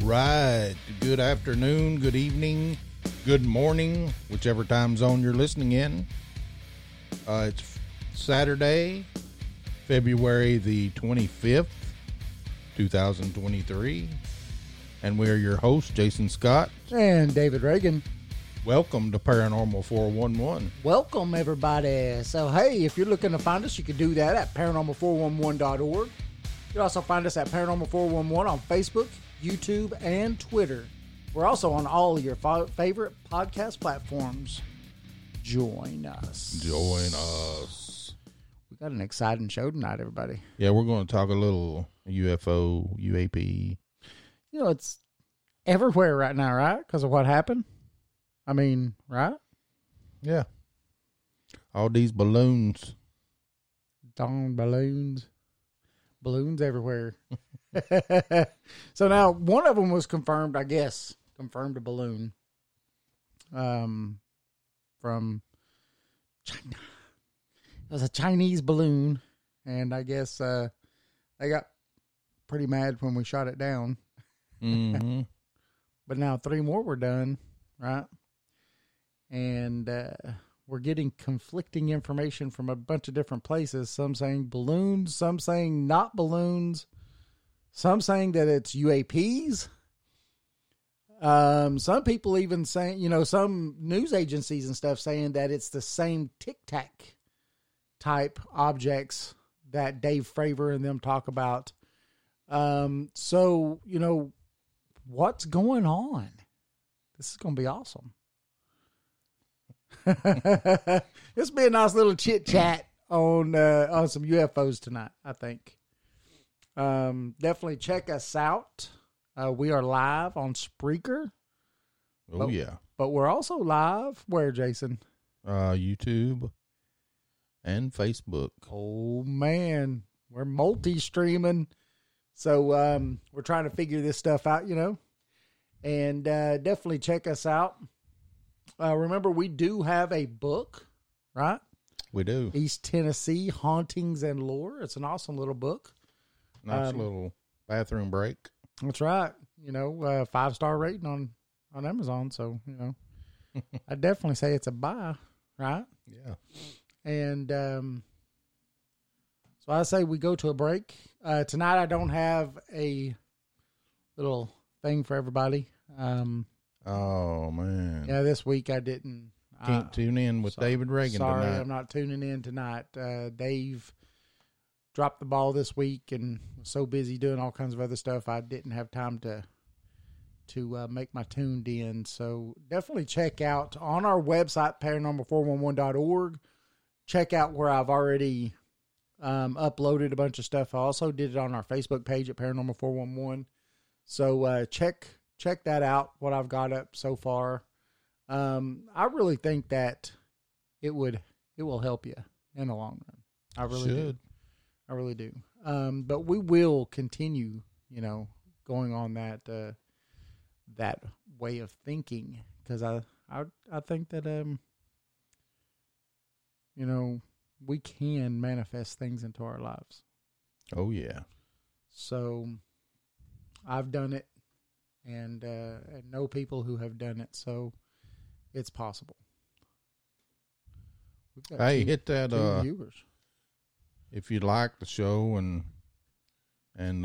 right. Good afternoon, good evening, good morning, whichever time zone you're listening in. It's Saturday, February the 25th, 2023. And we're your hosts, Jason Scott. And David Reagan. Welcome to Paranormal 411. Welcome, everybody. So, hey, if you're looking to find us, you can do that at paranormal411.org. You can also find us at Paranormal 411 on Facebook, YouTube, and Twitter. We're also on all your favorite podcast platforms. Join us. Join us. We got an exciting show tonight, everybody. Yeah, we're going to talk a little UFO, UAP. You know, it's everywhere right now, right? Because of what happened. I mean, right? Yeah. All these balloons. Darn balloons. Balloons everywhere. So now, one of them was confirmed, I guess. Confirmed a balloon. From China. It was a Chinese balloon. And I guess they got pretty mad when we shot it down. Mm-hmm. But now 3 more were done, right? And we're getting conflicting information from a bunch of different places. Some saying balloons, some saying not balloons, some saying that it's UAPs. Some people even saying, you know, some news agencies and stuff saying that it's the same Tic Tac type objects that Dave Fravor and them talk about. So, you know, what's going on? This is going to be awesome. This will be a nice little chit chat on some UFOs tonight, I think. Definitely check us out. We are live on Spreaker. Oh, yeah. But we're also live where, Jason? YouTube and Facebook. Oh, man. We're multi-streaming. So we're trying to figure this stuff out, you know. And definitely check us out. Remember, we do have a book, right? We do. East Tennessee Hauntings and Lore. It's an awesome little book. Nice little bathroom break. That's right. You know, 5-star rating on Amazon. So, you know, I definitely say it's a buy, right? Yeah. And so I say we go to a break. Tonight I don't have a little thing for everybody. Oh, man. Yeah, this week I didn't. Can't tune in with David Reagan sorry, tonight. I'm not tuning in tonight. Dave dropped the ball this week and was so busy doing all kinds of other stuff, I didn't have time to make my tuned in. So definitely check out on our website, paranormal411.org. Check out where I've already uploaded a bunch of stuff. I also did it on our Facebook page at Paranormal411. So check that out, what I've got up so far. I really think that it will help you in the long run. I really do. I really do. But we will continue, you know, going on that way of thinking, because I think that you know, we can manifest things into our lives. Oh, yeah. So I've done it. And know people who have done it, so it's possible. Hey, hit that viewers. If you like the show and you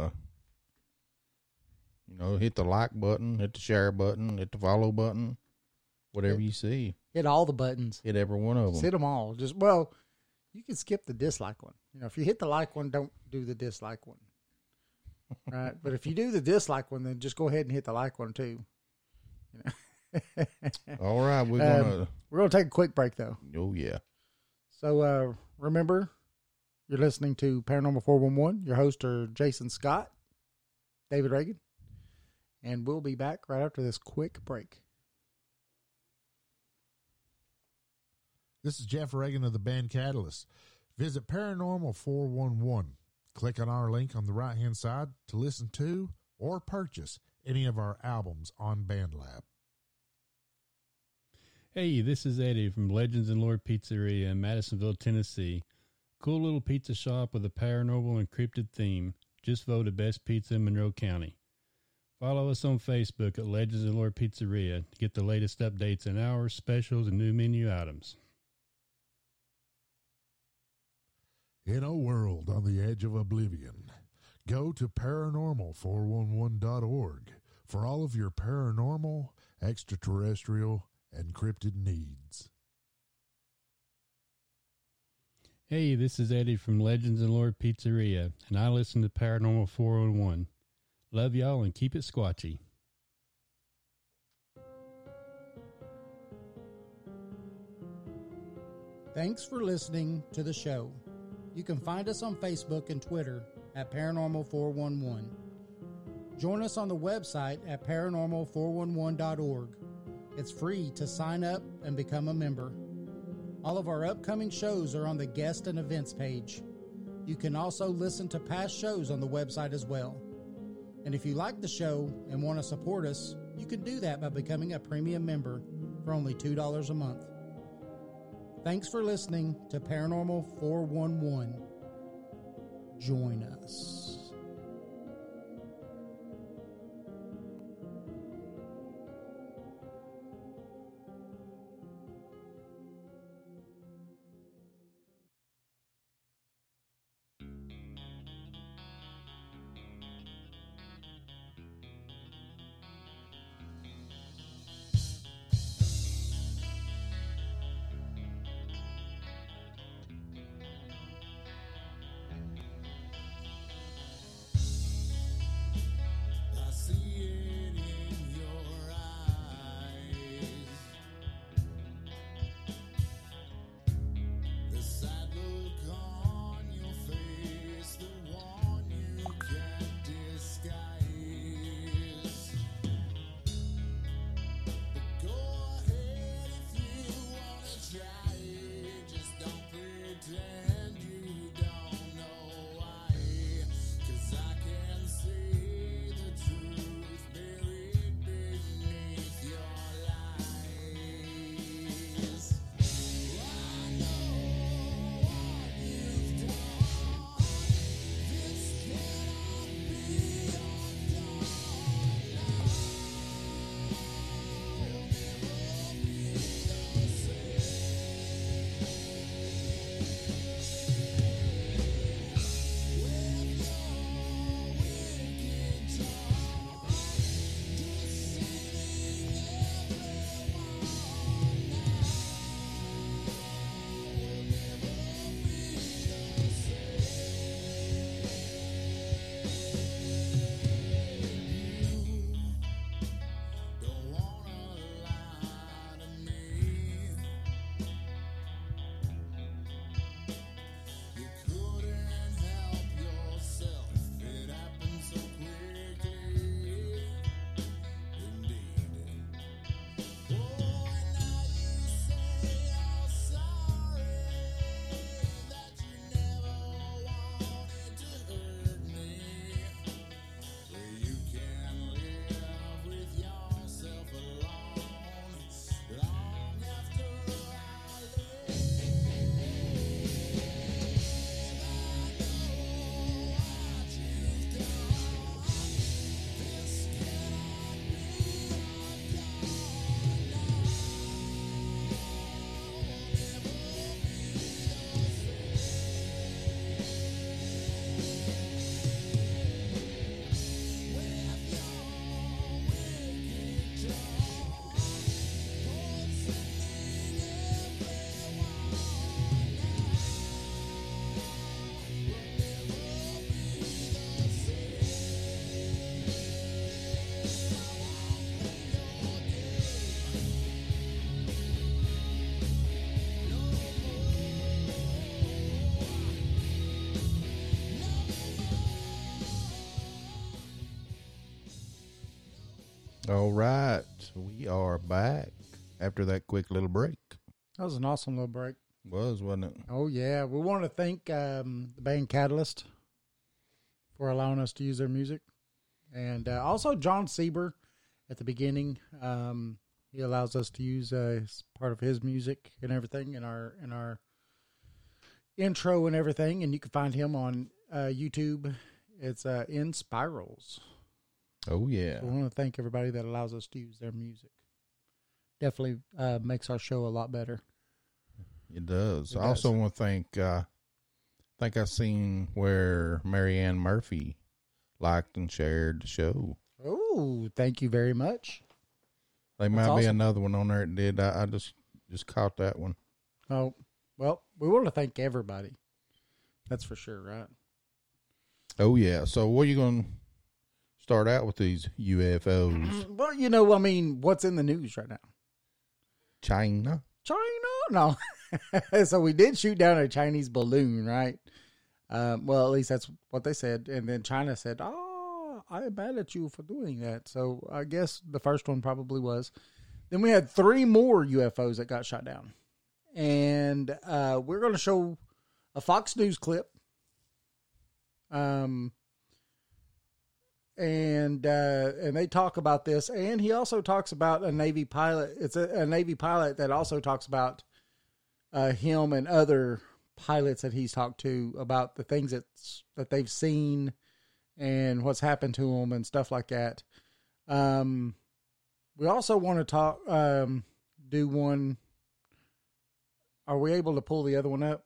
know, hit the like button, hit the share button, hit the follow button, whatever you see. Hit all the buttons. Hit every one of them. Hit them all. You can skip the dislike one. You know, if you hit the like one, don't do the dislike one. Right, but if you do the dislike one, then just go ahead and hit the like one too. You know? All right, we're gonna take a quick break though. Oh yeah. So remember, you're listening to Paranormal 411. Your hosts are Jason Scott, David Reagan, and we'll be back right after this quick break. This is Jeff Reagan of the band Catalyst. Visit Paranormal 411. Click on our link on the right-hand side to listen to or purchase any of our albums on BandLab. Hey, this is Eddie from Legends and Lore Pizzeria in Madisonville, Tennessee. Cool little pizza shop with a paranormal and cryptid theme. Just voted best pizza in Monroe County. Follow us on Facebook at Legends and Lore Pizzeria to get the latest updates and hours, specials, and new menu items. In a world on the edge of oblivion, go to paranormal411.org for all of your paranormal, extraterrestrial, and cryptid needs. Hey, this is Eddie from Legends and Lore Pizzeria, and I listen to Paranormal 411. Love y'all and keep it squatchy. Thanks for listening to the show. You can find us on Facebook and Twitter at Paranormal411. Join us on the website at paranormal411.org. It's free to sign up and become a member. All of our upcoming shows are on the guest and events page. You can also listen to past shows on the website as well. And if you like the show and want to support us, you can do that by becoming a premium member for only $2 a month. Thanks for listening to Paranormal 411. Join us. All right, we are back after that quick little break. That was an awesome little break. Wasn't it? Oh, yeah. We want to thank the band Catalyst for allowing us to use their music. And also John Sieber at the beginning. He allows us to use part of his music and everything in our intro and everything. And you can find him on YouTube. It's In Spirals. Oh, yeah. So I want to thank everybody that allows us to use their music. Definitely makes our show a lot better. It does. It I also does. want to thank, I think I seen where Marianne Murphy liked and shared the show. Oh, thank you very much. There That's might be awesome. another one on there that did. I just caught that one. Oh, well, we want to thank everybody. That's for sure, right? Oh, yeah. So what are you going to start out with these UFOs? Well, I mean, what's in the news right now? China? China? No. So we did shoot down a Chinese balloon, right? Well, at least that's what they said. And then China said, I'm mad at you for doing that. So I guess the first one probably was. Then we had 3 more UFOs that got shot down. And we're going to show a Fox News clip. And they talk about this, and he also talks about a Navy pilot. It's a Navy pilot that also talks about him and other pilots that he's talked to about the things that they've seen and what's happened to them and stuff like that. We also want to talk, do one. Are we able to pull the other one up?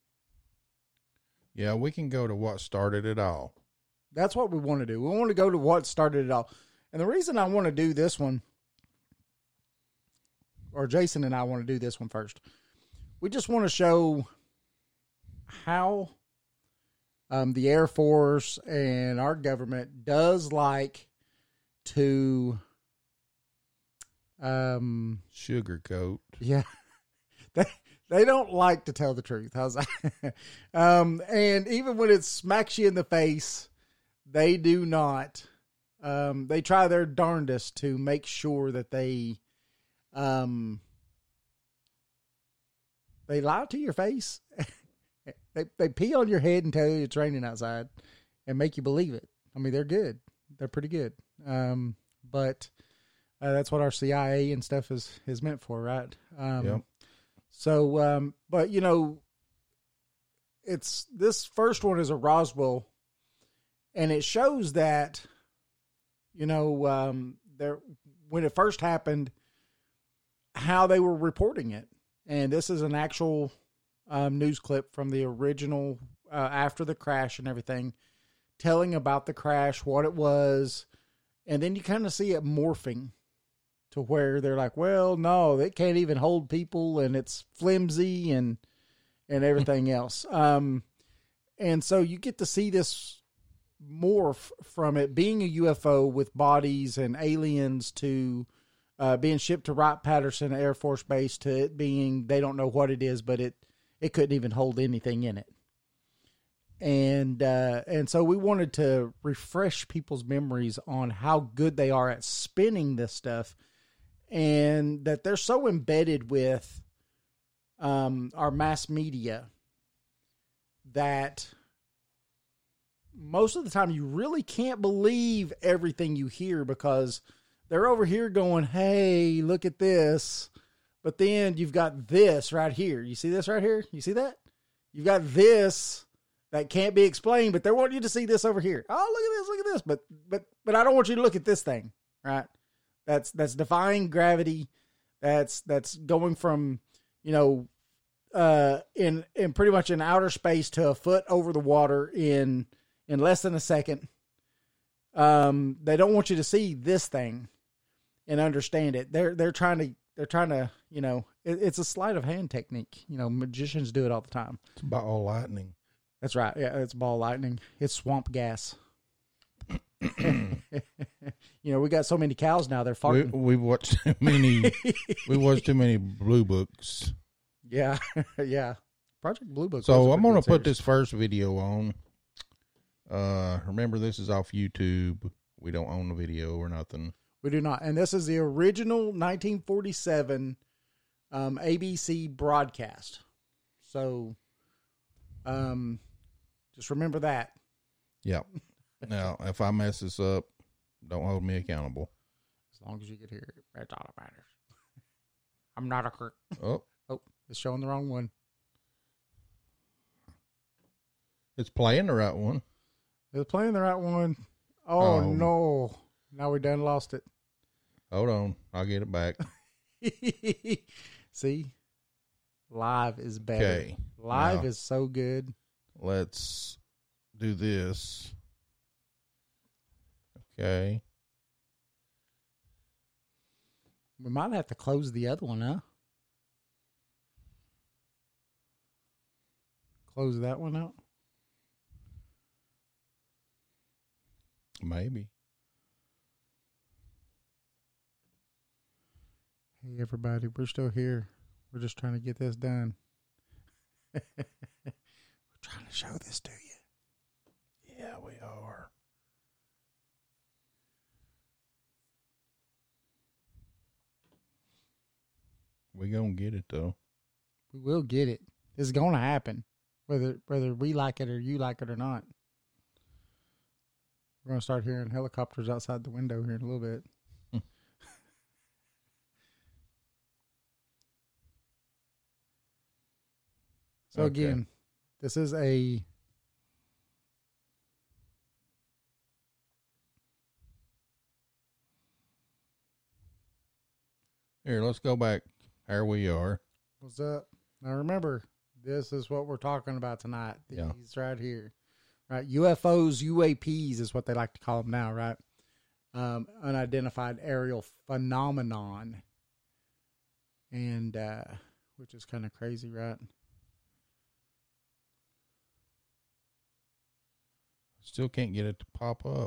Yeah, we can go to what started it all. That's what we want to do. We want to go to what started it all. And the reason I want to do this one, or Jason and I want to do this one first, we just want to show how the Air Force and our government does like to Sugarcoat. yeah. They don't like to tell the truth. How's that? And even when it smacks you in the face, they do not. They try their darndest to make sure that they lie to your face. They pee on your head and tell you it's raining outside and make you believe it. I mean, they're good. They're pretty good. But that's what our CIA and stuff is meant for, right? Yep. So, but it's this first one is a Roswell, and it shows that, there when it first happened, how they were reporting it, and this is an actual news clip from the original after the crash and everything, telling about the crash, what it was, and then you kind of see it morphing to where they're like, well, no, it can't even hold people, and it's flimsy and everything else. And so you get to see this morph from it being a UFO with bodies and aliens to being shipped to Wright-Patterson Air Force Base to it being, they don't know what it is, but it couldn't even hold anything in it. And so we wanted to refresh people's memories on how good they are at spinning this stuff, and that they're so embedded with our mass media that most of the time you really can't believe everything you hear, because they're over here going, hey, look at this. But then you've got this right here. You see this right here? You see that? You've got this that can't be explained, but they want you to see this over here. Oh, look at this. But I don't want you to look at this thing, right? That's defying gravity. That's going from, in pretty much in outer space to a foot over the water in less than a second. They don't want you to see this thing and understand it. They're trying to, it's a sleight of hand technique. Magicians do it all the time. It's ball lightning. That's right. Yeah, it's ball lightning. It's swamp gas. We got so many cows now, they're farting. We watched too many. We watched too many Blue Books. Yeah, yeah. Project Blue Book. So I'm going to put this first video on. Remember, this is off YouTube. We don't own the video or nothing. We do not. And this is the original 1947 ABC broadcast. So just remember that. Yep. Now, if I mess this up, don't hold me accountable. As long as you can hear it, that's all that matters. I'm not a crook. Oh, It's showing the wrong one. it's playing the right one. It's playing the right one. Oh, no. Now we done lost it. Hold on. I'll get it back. See? Live is better. Okay. Live Now, is so good. let's do this. Okay. We might have to close the other one, huh? Close that one out. Maybe. Hey, everybody, we're still here. We're just trying to get this done. We're trying to show this to you. Yeah, we are. We gonna get it though. We will get it. It's going to happen, whether we like it or you like it or not. We're going to start hearing helicopters outside the window here in a little bit. So Okay. again, this is a Here, let's go back. Here we are. what's up? Now remember, this is what we're talking about tonight. These Yeah. right here, right? UFOs, UAPs is what they like to call them now, right? Unidentified aerial phenomenon, and which is kind of crazy, right? Still can't get it to pop up.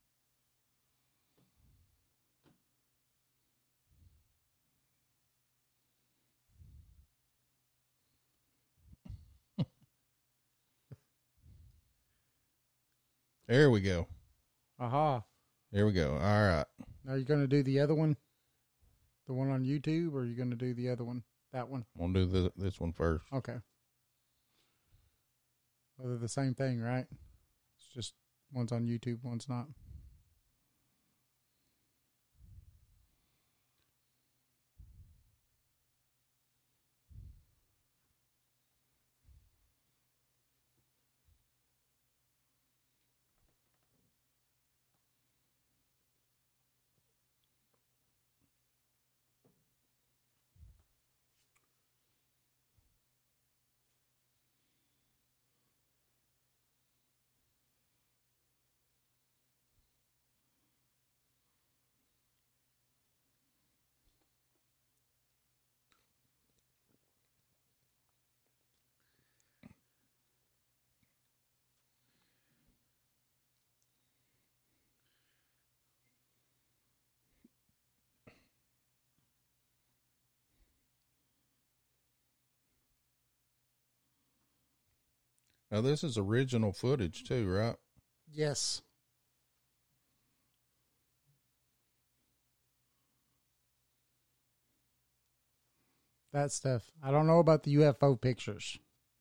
There we go. Aha. There we go. All right. Now you're going to do the other one? The one on YouTube, or are you going to do the other one? That one? We'll do this one first. Okay. Well, they're the same thing, right? It's just one's on YouTube, one's not. Now, this is original footage too, right? Yes. That stuff. I don't know about the UFO pictures.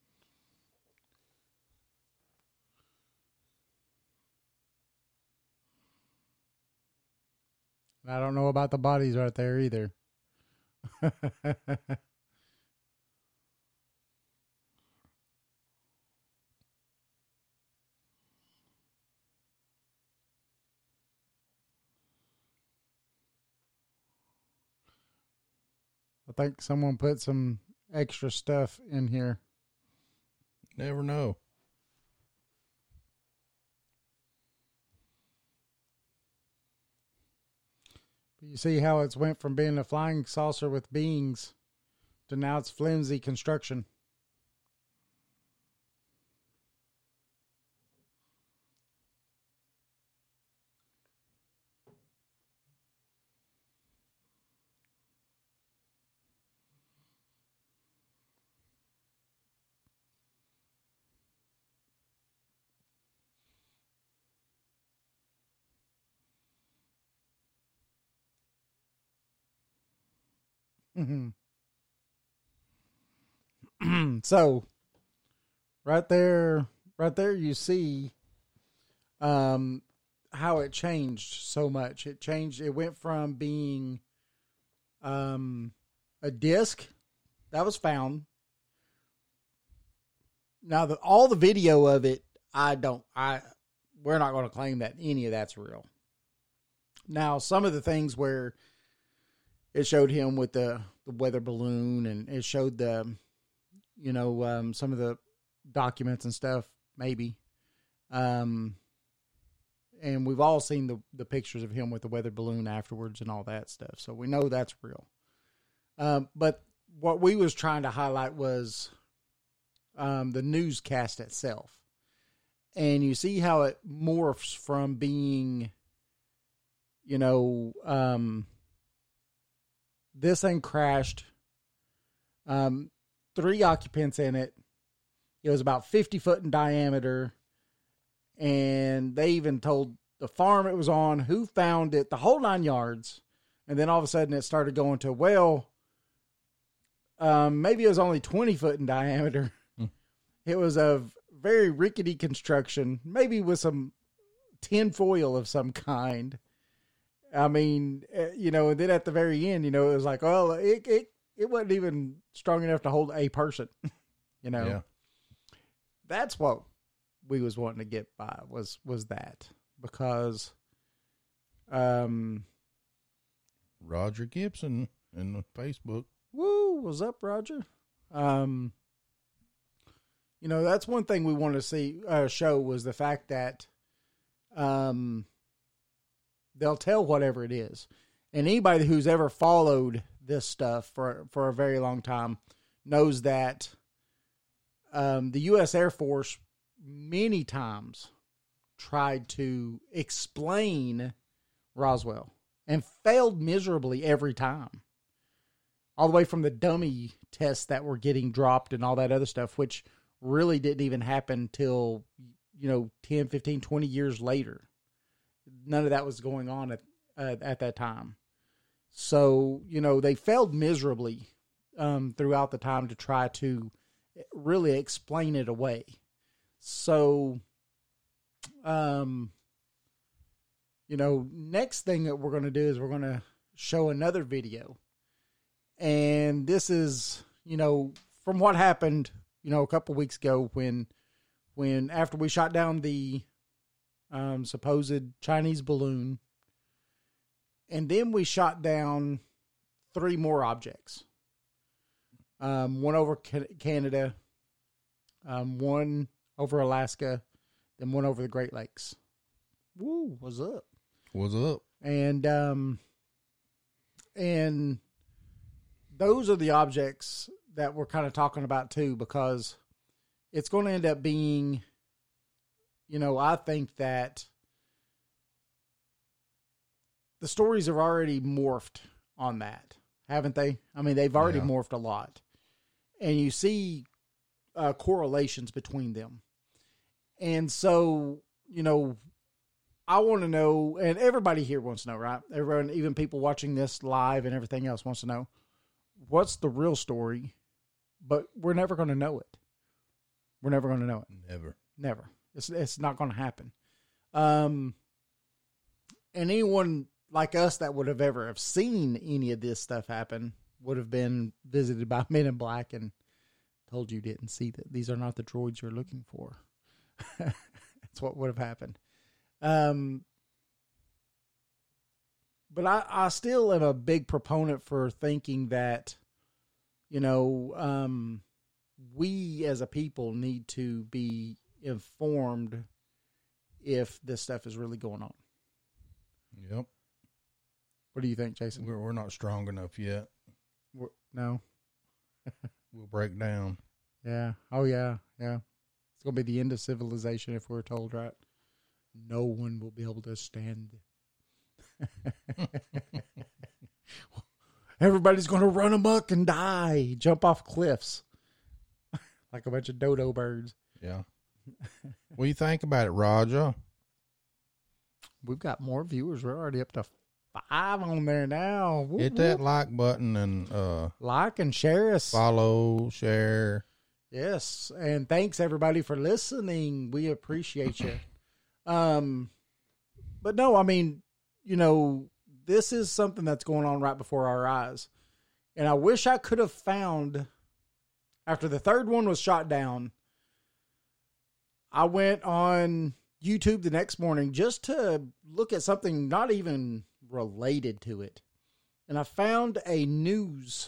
And I don't know about the bodies right there either. I think someone put some extra stuff in here. Never know. But you see how it's went from being a flying saucer with beings to now it's flimsy construction. So right there you see how it changed so much. It went from being a disc that was found. Now all the video of it, we're not going to claim that any of that's real. Now, some of the things where it showed him with the weather balloon, and it showed the, some of the documents and stuff, maybe. And we've all seen the pictures of him with the weather balloon afterwards and all that stuff. So we know that's real. But what we was trying to highlight was the newscast itself. And you see how it morphs from being, this thing crashed. 3 occupants in it. It was about 50 foot in diameter. And they even told the farm it was on, who found it, the whole 9 yards. And then all of a sudden it started going to, maybe it was only 20 foot in diameter. It was of very rickety construction, maybe with some tin foil of some kind. I mean, and then at the very end, it was like, well, it wasn't even strong enough to hold a person, Yeah. That's what we was wanting to get by was that, because, Roger Gibson in the Facebook. woo, what's up, Roger? That's one thing we want to see, show was the fact that, they'll tell whatever it is. And anybody who's ever followed this stuff for a very long time knows that the U.S. Air Force many times tried to explain Roswell and failed miserably every time. All the way from the dummy tests that were getting dropped and all that other stuff, which really didn't even happen till, 10, 15, 20 years later. None of that was going on at that time. So, they failed miserably throughout the time to try to really explain it away. So, next thing that we're going to do is we're going to show another video. And this is, from what happened, a couple weeks ago when after we shot down the supposed Chinese balloon, and then we shot down 3 more objects. One over Canada, one over Alaska, then one over the Great Lakes. Woo, what's up? What's up? And those are the objects that we're kind of talking about too, because it's going to end up being, I think that the stories have already morphed on that, haven't they? I mean, they've already morphed a lot. And you see correlations between them. And so, I want to know, and everybody here wants to know, right? Everyone, even people watching this live and everything else, wants to know, what's the real story? But we're never going to know it. We're never going to know it. Never. It's not going to happen. And anyone like us that would have ever have seen any of this stuff happen would have been visited by Men in Black and told you didn't see that. These are not the droids you're looking for. That's what would have happened. But I still am a big proponent for thinking that, we as a people need to be informed if this stuff is really going on. Yep. What do you think, Jason? We're not strong enough yet. No. We'll break down. Yeah. Oh, yeah. Yeah. It's going to be the end of civilization if we're told, right? No one will be able to stand. Everybody's going to run amok and die, jump off cliffs like a bunch of dodo birds. Yeah. What do you think about it, Roger? We've got more viewers. We're already up to 5 on there now. Whoop, Hit that like button and like and share us. follow, share. Yes, and thanks everybody for listening. We appreciate you. But no, I mean, this is something that's going on right before our eyes. And I wish I could have found, after the 3rd one was shot down, I went on YouTube the next morning just to look at something not even related to it. And I found a news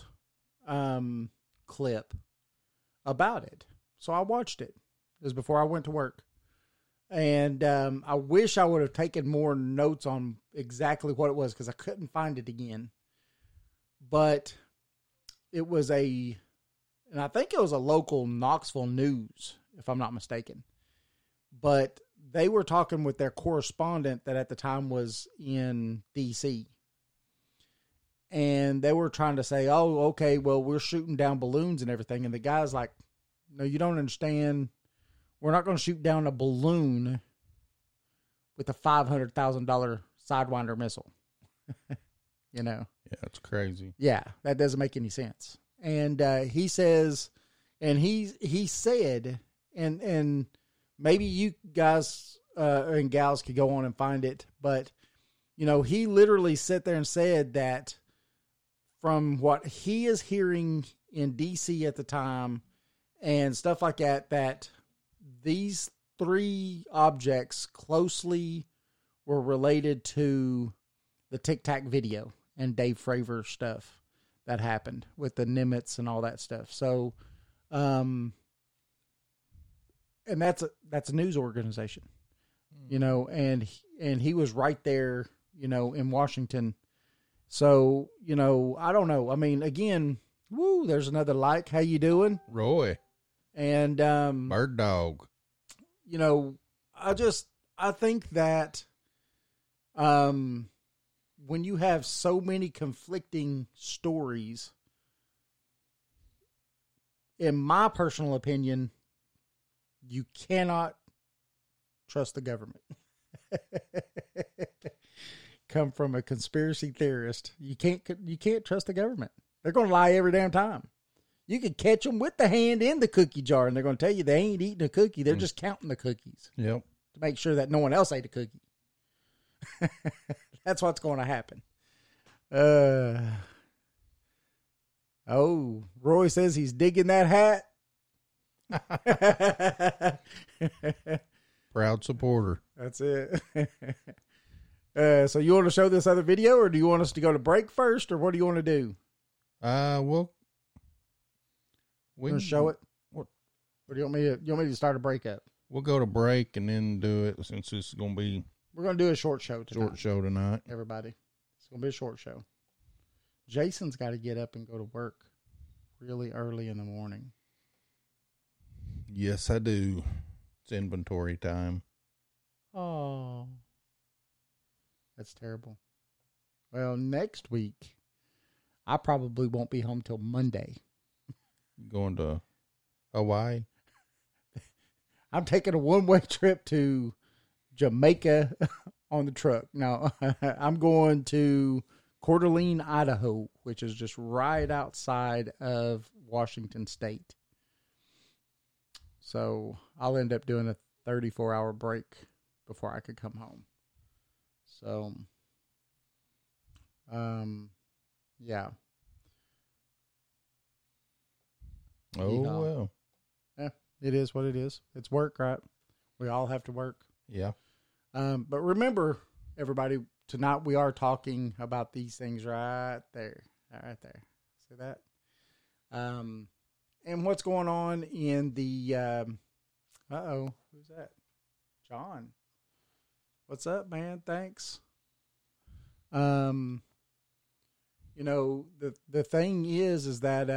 clip about it. So I watched it. It was before I went to work. And I wish I would have taken more notes on exactly what it was because I couldn't find it again. But it was and I think it was a local Knoxville news, if I'm not mistaken. But they were talking with their correspondent that at the time was in D.C. And they were trying to say, oh, okay, well, we're shooting down balloons and everything. And the guy's like, no, you don't understand. We're not going to shoot down a balloon with a $500,000 Sidewinder missile. You know? Yeah, it's crazy. Yeah, that doesn't make any sense. And he says, and he said, and maybe you guys and gals could go on and find it, but, you know, he literally sat there and said that from what he is hearing in D.C. at the time and stuff like that, that these three objects closely were related to the Tic Tac video and Dave Fravor stuff that happened with the Nimitz and all that stuff. So, and that's a news organization, you know, and he was right there, you know, in Washington. So, you know, I don't know. I mean, again, woo, there's another like. How you doing? Roy. And, Bird Dog. You know, I think that, when you have so many conflicting stories, in my personal opinion, you cannot trust the government. Come from a conspiracy theorist. You can't trust the government. They're going to lie every damn time. You could catch them with the hand in the cookie jar, and they're going to tell you they ain't eating a cookie. They're just counting the cookies. Yep. To make sure that no one else ate a cookie. That's what's going to happen. Oh, Roy says he's digging that hat. Proud supporter. That's it. So you want to show this other video, or do you want us to go to break first, or what do you want to do? Well, We can show it. What? Or do you want me to start a breakup? We'll go to break and then do it since this is going to be We're going to do a short show tonight. short show tonight. Everybody. It's going to be a short show. Jason's got to get up and go to work really early in the morning. Yes, I do. It's inventory time. Oh. That's terrible. Well, next week, I probably won't be home till Monday. Going to Hawaii? I'm taking a one-way trip to Jamaica on the truck. No, I'm going to Coeur d'Alene, Idaho, which is just right outside of Washington State. So I'll end up doing a 34-hour break before I could come home. So, yeah. Oh, Yeehaw. well. Yeah, it is what it is. It's work, right? We all have to work. Yeah. But remember, everybody, tonight we are talking about these things right there. Right there. See that? And what's going on in the, who's that? John. What's up, man? Thanks. You know, the thing is that,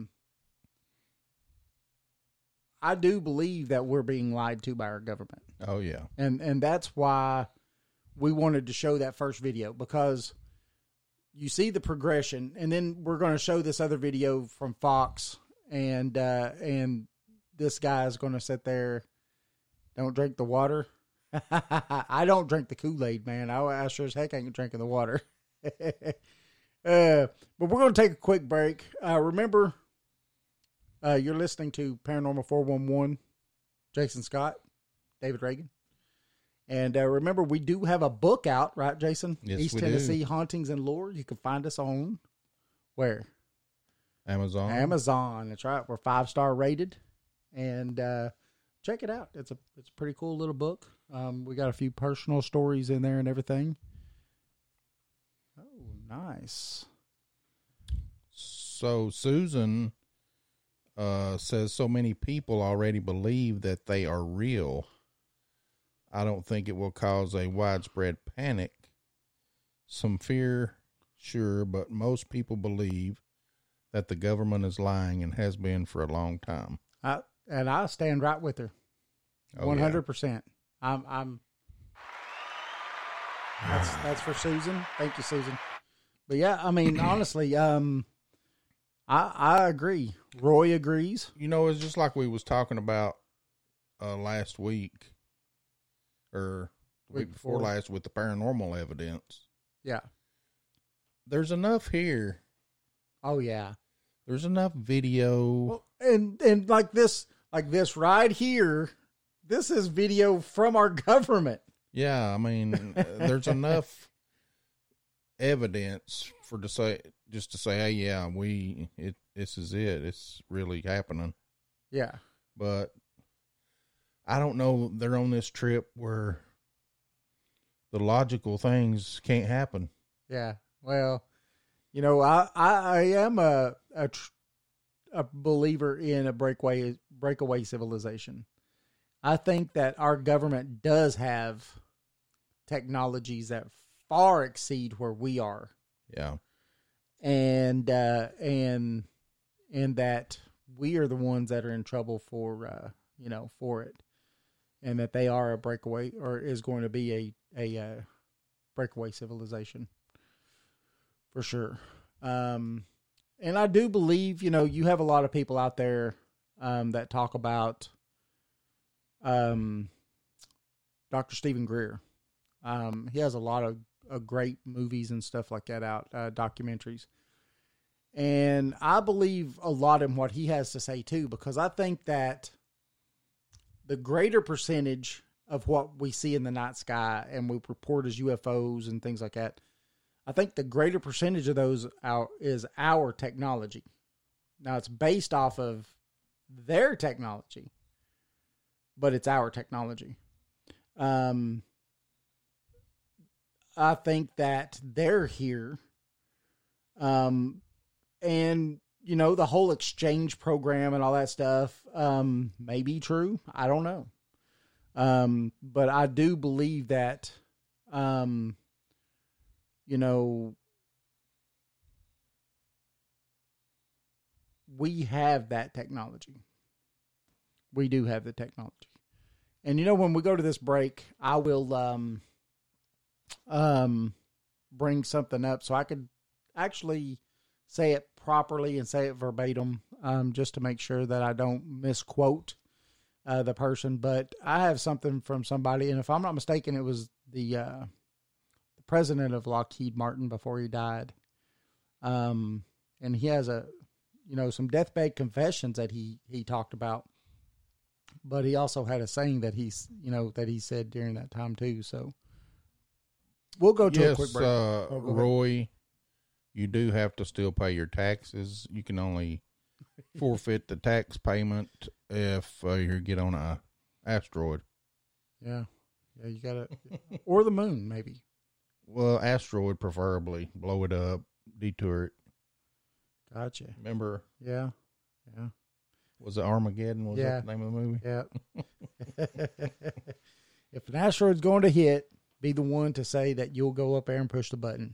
I do believe that we're being lied to by our government. Oh, yeah. And that's why we wanted to show that first video, because you see the progression, and then we're going to show this other video from Fox, and this guy is going to sit there, don't drink the water. I don't drink the Kool-Aid, man. I sure as heck ain't drinking the water. But we're going to take a quick break. Remember, you're listening to Paranormal 411, Jason Scott, David Reagan. And remember, we do have a book out, right, Jason? Yes, East we Tennessee do. Hauntings and Lore. You can find us on where? Amazon. Amazon. That's right. We're 5-star rated. And check it out. It's a pretty cool little book. We got a few personal stories in there and everything. Nice. So Susan says so many people already believe that they are real. I don't think it will cause a widespread panic. Some fear, sure, but most people believe that the government is lying and has been for a long time. And I stand right with her. 100%. I'm that's for Susan. Thank you, Susan. But yeah, I mean, honestly, I agree. Roy agrees. You know, it's just like we was talking about last week or the week before last with the paranormal evidence. Yeah. There's enough here. Oh yeah. There's enough video. Well, and like this right here, this is video from our government. Yeah, I mean, there's enough evidence to say, hey, yeah, this is it. It's really happening. Yeah. But I don't know. They're on this trip where the logical things can't happen. Yeah. Well, you know, I am a believer in a breakaway civilization. I think that our government does have technologies that far exceed where we are. Yeah. And that we are the ones that are in trouble for it. And that they are a breakaway, or is going to be a breakaway civilization. For sure. And I do believe, you know, you have a lot of people out there that talk about Dr. Stephen Greer. He has a lot of great movies and stuff like that out, documentaries. And I believe a lot in what he has to say too, because I think that the greater percentage of what we see in the night sky and we report as UFOs and things like that, I think the greater percentage of those is our technology. Now, it's based off of their technology, but it's our technology. I think that they're here. And, you know, the whole exchange program and all that stuff may be true. I don't know. But I do believe that, you know, we have that technology. We do have the technology. And, you know, when we go to this break, I will bring something up so I could actually say it properly and say it verbatim, just to make sure that I don't misquote the person. But I have something from somebody, and if I'm not mistaken, it was the president of Lockheed Martin before he died. And he has some deathbed confessions that he talked about, but he also had a saying that he said during that time too. So we'll go to a quick break. Roy, you do have to still pay your taxes. You can only forfeit the tax payment if you get on a asteroid. Yeah, you got to, or the moon maybe. Well, asteroid preferably. Blow it up, detour it. Gotcha. Remember? Yeah. Was it Armageddon? Was that the name of the movie? Yeah. If an asteroid's going to hit, be the one to say that you'll go up there and push the button.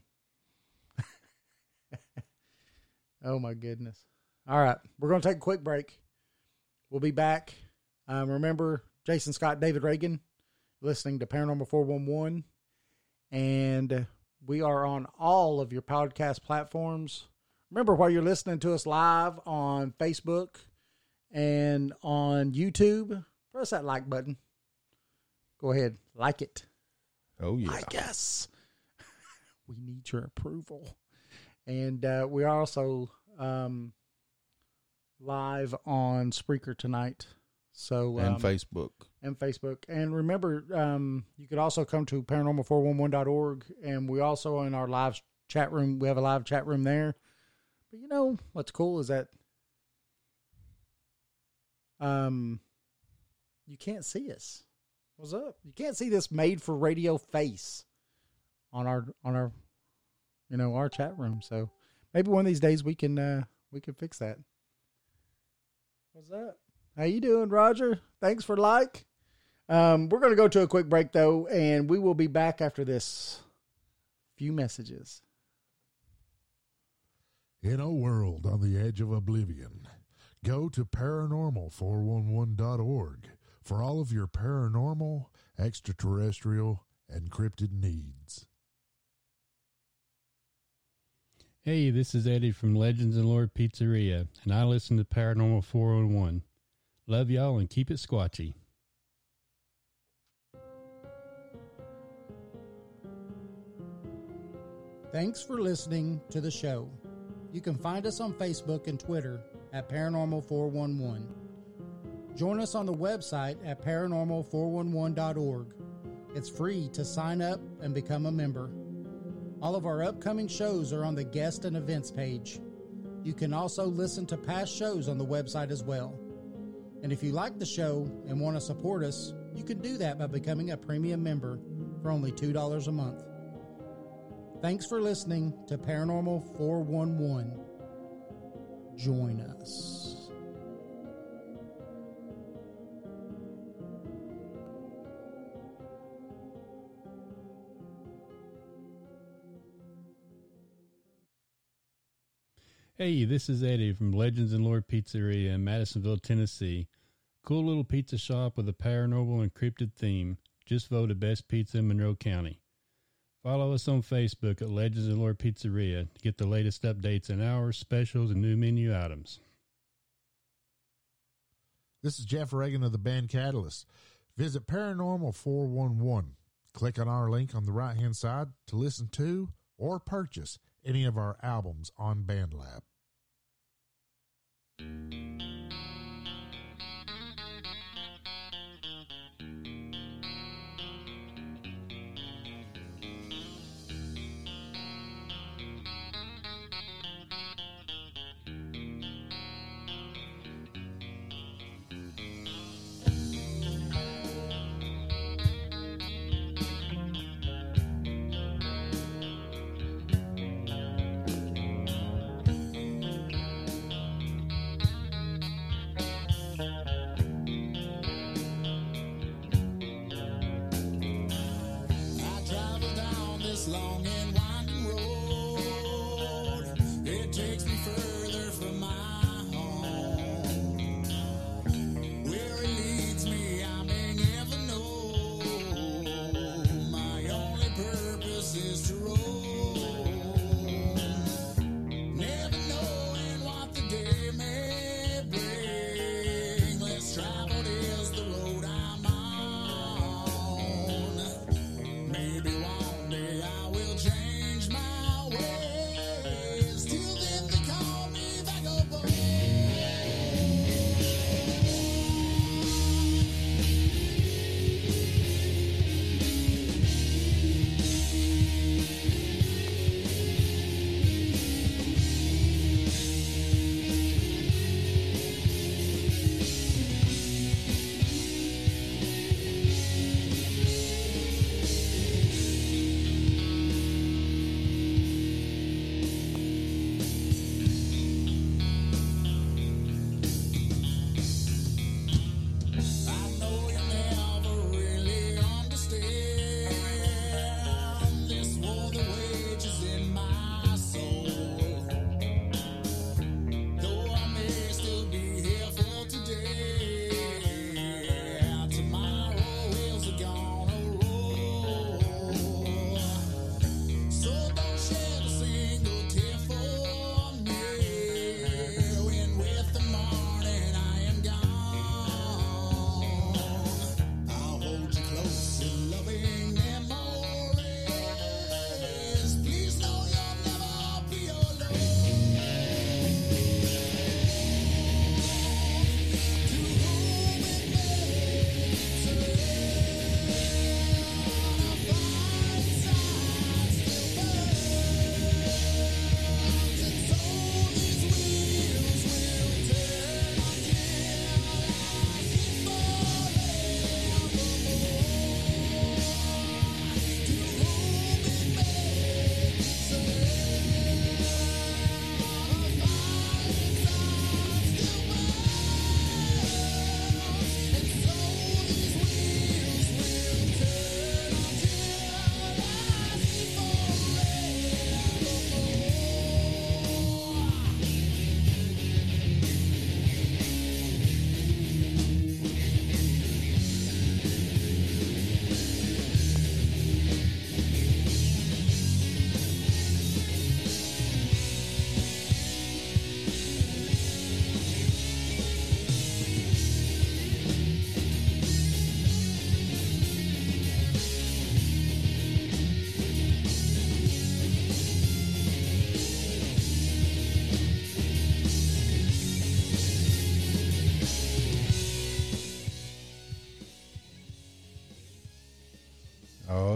Oh, my goodness. All right. We're going to take a quick break. We'll be back. Remember, Jason Scott, David Reagan, listening to Paranormal 411. And we are on all of your podcast platforms. Remember, while you're listening to us live on Facebook and on YouTube, press that like button. Go ahead. Like it. Oh, yeah. Like us. We need your approval. And we are also live on Spreaker tonight. So and Facebook. And remember, you could also come to paranormal411.org, and we also in our live chat room. We have a live chat room there. But you know what's cool is that you can't see us. What's up? You can't see this made for radio face on our our chat room. So maybe one of these days we can fix that. What's that? How you doing, Roger? Thanks for like. We're going to go to a quick break though, and we will be back after this few messages. In a world on the edge of oblivion, go to paranormal411.org for all of your paranormal, extraterrestrial, and cryptid needs. Hey, this is Eddie from Legends and Lord Pizzeria, and I listen to Paranormal 411. Love y'all and keep it squatchy. Thanks for listening to the show. You can find us on Facebook and Twitter at Paranormal 411. Join us on the website at paranormal411.org. It's free to sign up and become a member. All of our upcoming shows are on the guest and events page. You can also listen to past shows on the website as well. And if you like the show and want to support us, you can do that by becoming a premium member for only $2 a month. Thanks for listening to Paranormal 411. Join us. Hey, this is Eddie from Legends and Lord Pizzeria in Madisonville, Tennessee. Cool little pizza shop with a paranormal and cryptid theme. Just voted best pizza in Monroe County. Follow us on Facebook at Legends and Lord Pizzeria to get the latest updates and hours, specials, and new menu items. This is Jeff Reagan of the band Catalyst. Visit Paranormal 411. Click on our link on the right-hand side to listen to or purchase any of our albums on BandLab.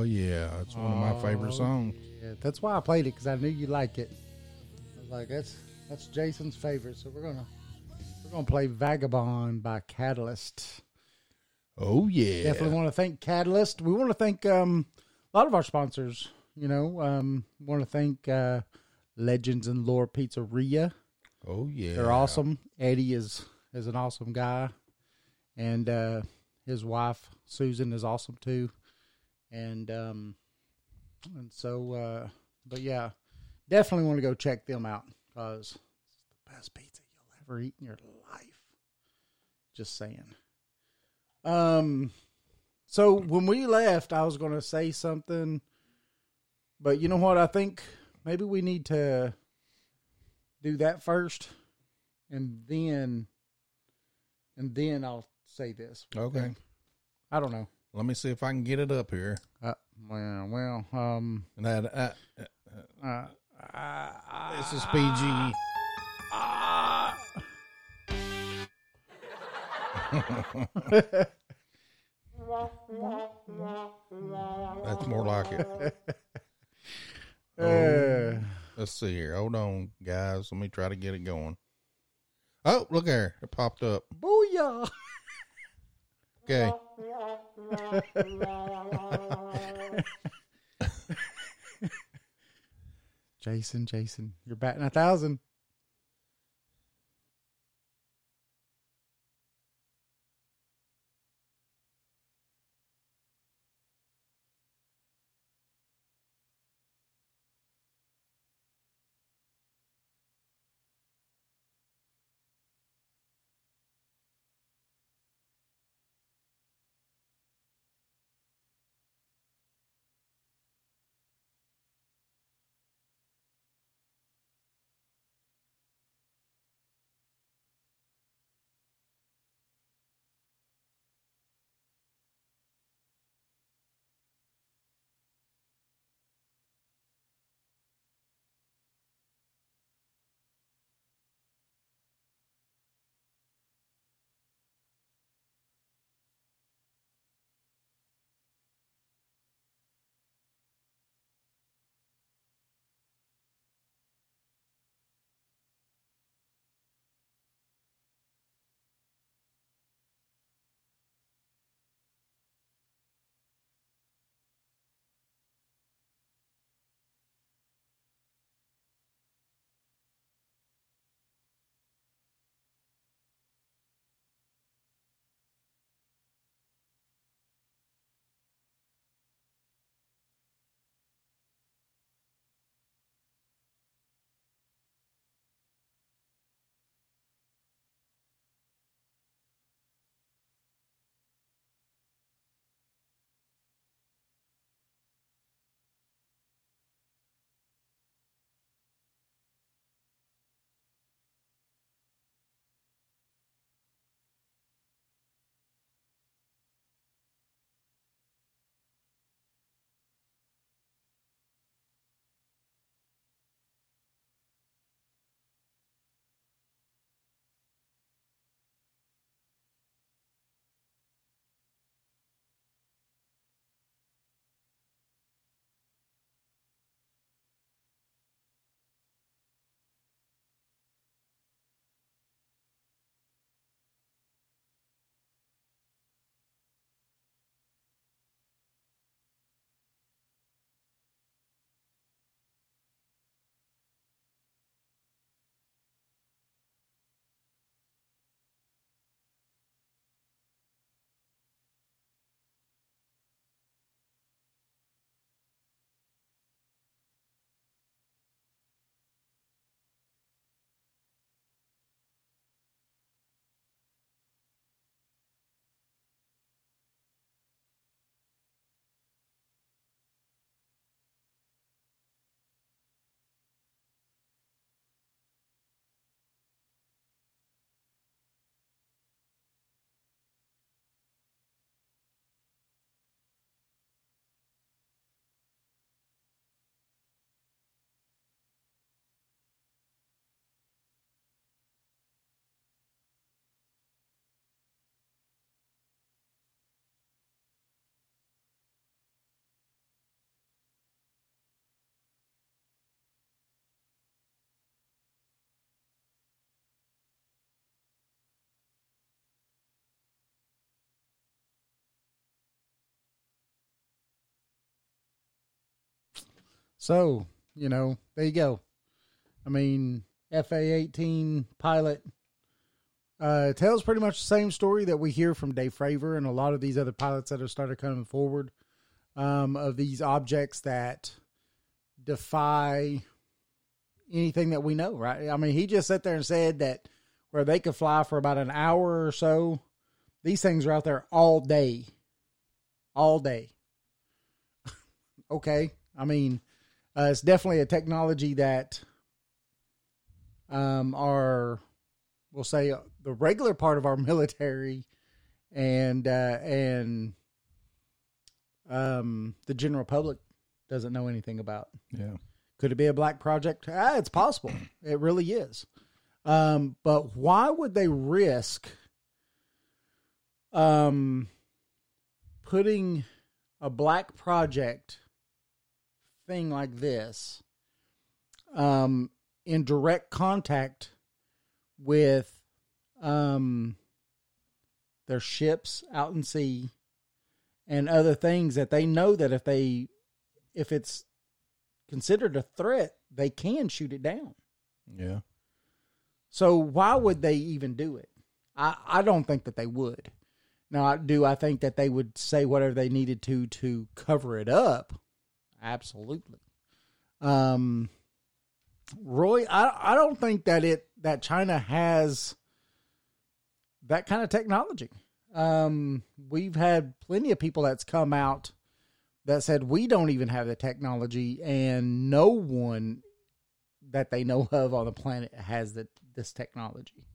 yeah, that's one of my favorite songs. Yeah, that's why I played it, because I knew you like it. I was like, that's Jason's favorite. So we're gonna play "Vagabond" by Catalyst. Oh yeah, Definitely want to thank Catalyst. We want to thank a lot of our sponsors. Want to thank Legends and Lore Pizzeria. Oh yeah, They're awesome. Eddie is an awesome guy, and his wife Susan is awesome too. And so, but yeah, definitely want to go check them out, because it's the best pizza you'll ever eat in your life. Just saying. So when we left, I was going to say something, but you know what? I think maybe we need to do that first, and then I'll say this. Okay. I don't know. Let me see if I can get it up here. And That this is PG. That's more like it. Let's see here. Hold on, guys. Let me try to get it going. Oh, look there. It popped up. Booyah! Okay. Jason, you're batting 1,000. So, there you go. I mean, FA-18 pilot tells pretty much the same story that we hear from Dave Fravor and a lot of these other pilots that have started coming forward, of these objects that defy anything that we know, right? I mean, he just sat there and said that where they could fly for about an hour or so, these things are out there all day. All day. Okay. I mean, it's definitely a technology that we'll say the regular part of our military and the general public doesn't know anything about. Yeah. Could it be a black project? It's possible. It really is. But why would they risk putting a black project thing like this in direct contact with their ships out in sea and other things that they know that if it's considered a threat, they can shoot it down. Yeah. So why would they even do it? I don't think that they would. Now, I think that they would say whatever they needed to cover it up? Absolutely. Roy, I don't think that China has that kind of technology. We've had plenty of people that's come out that said we don't even have the technology, and no one that they know of on the planet has this technology.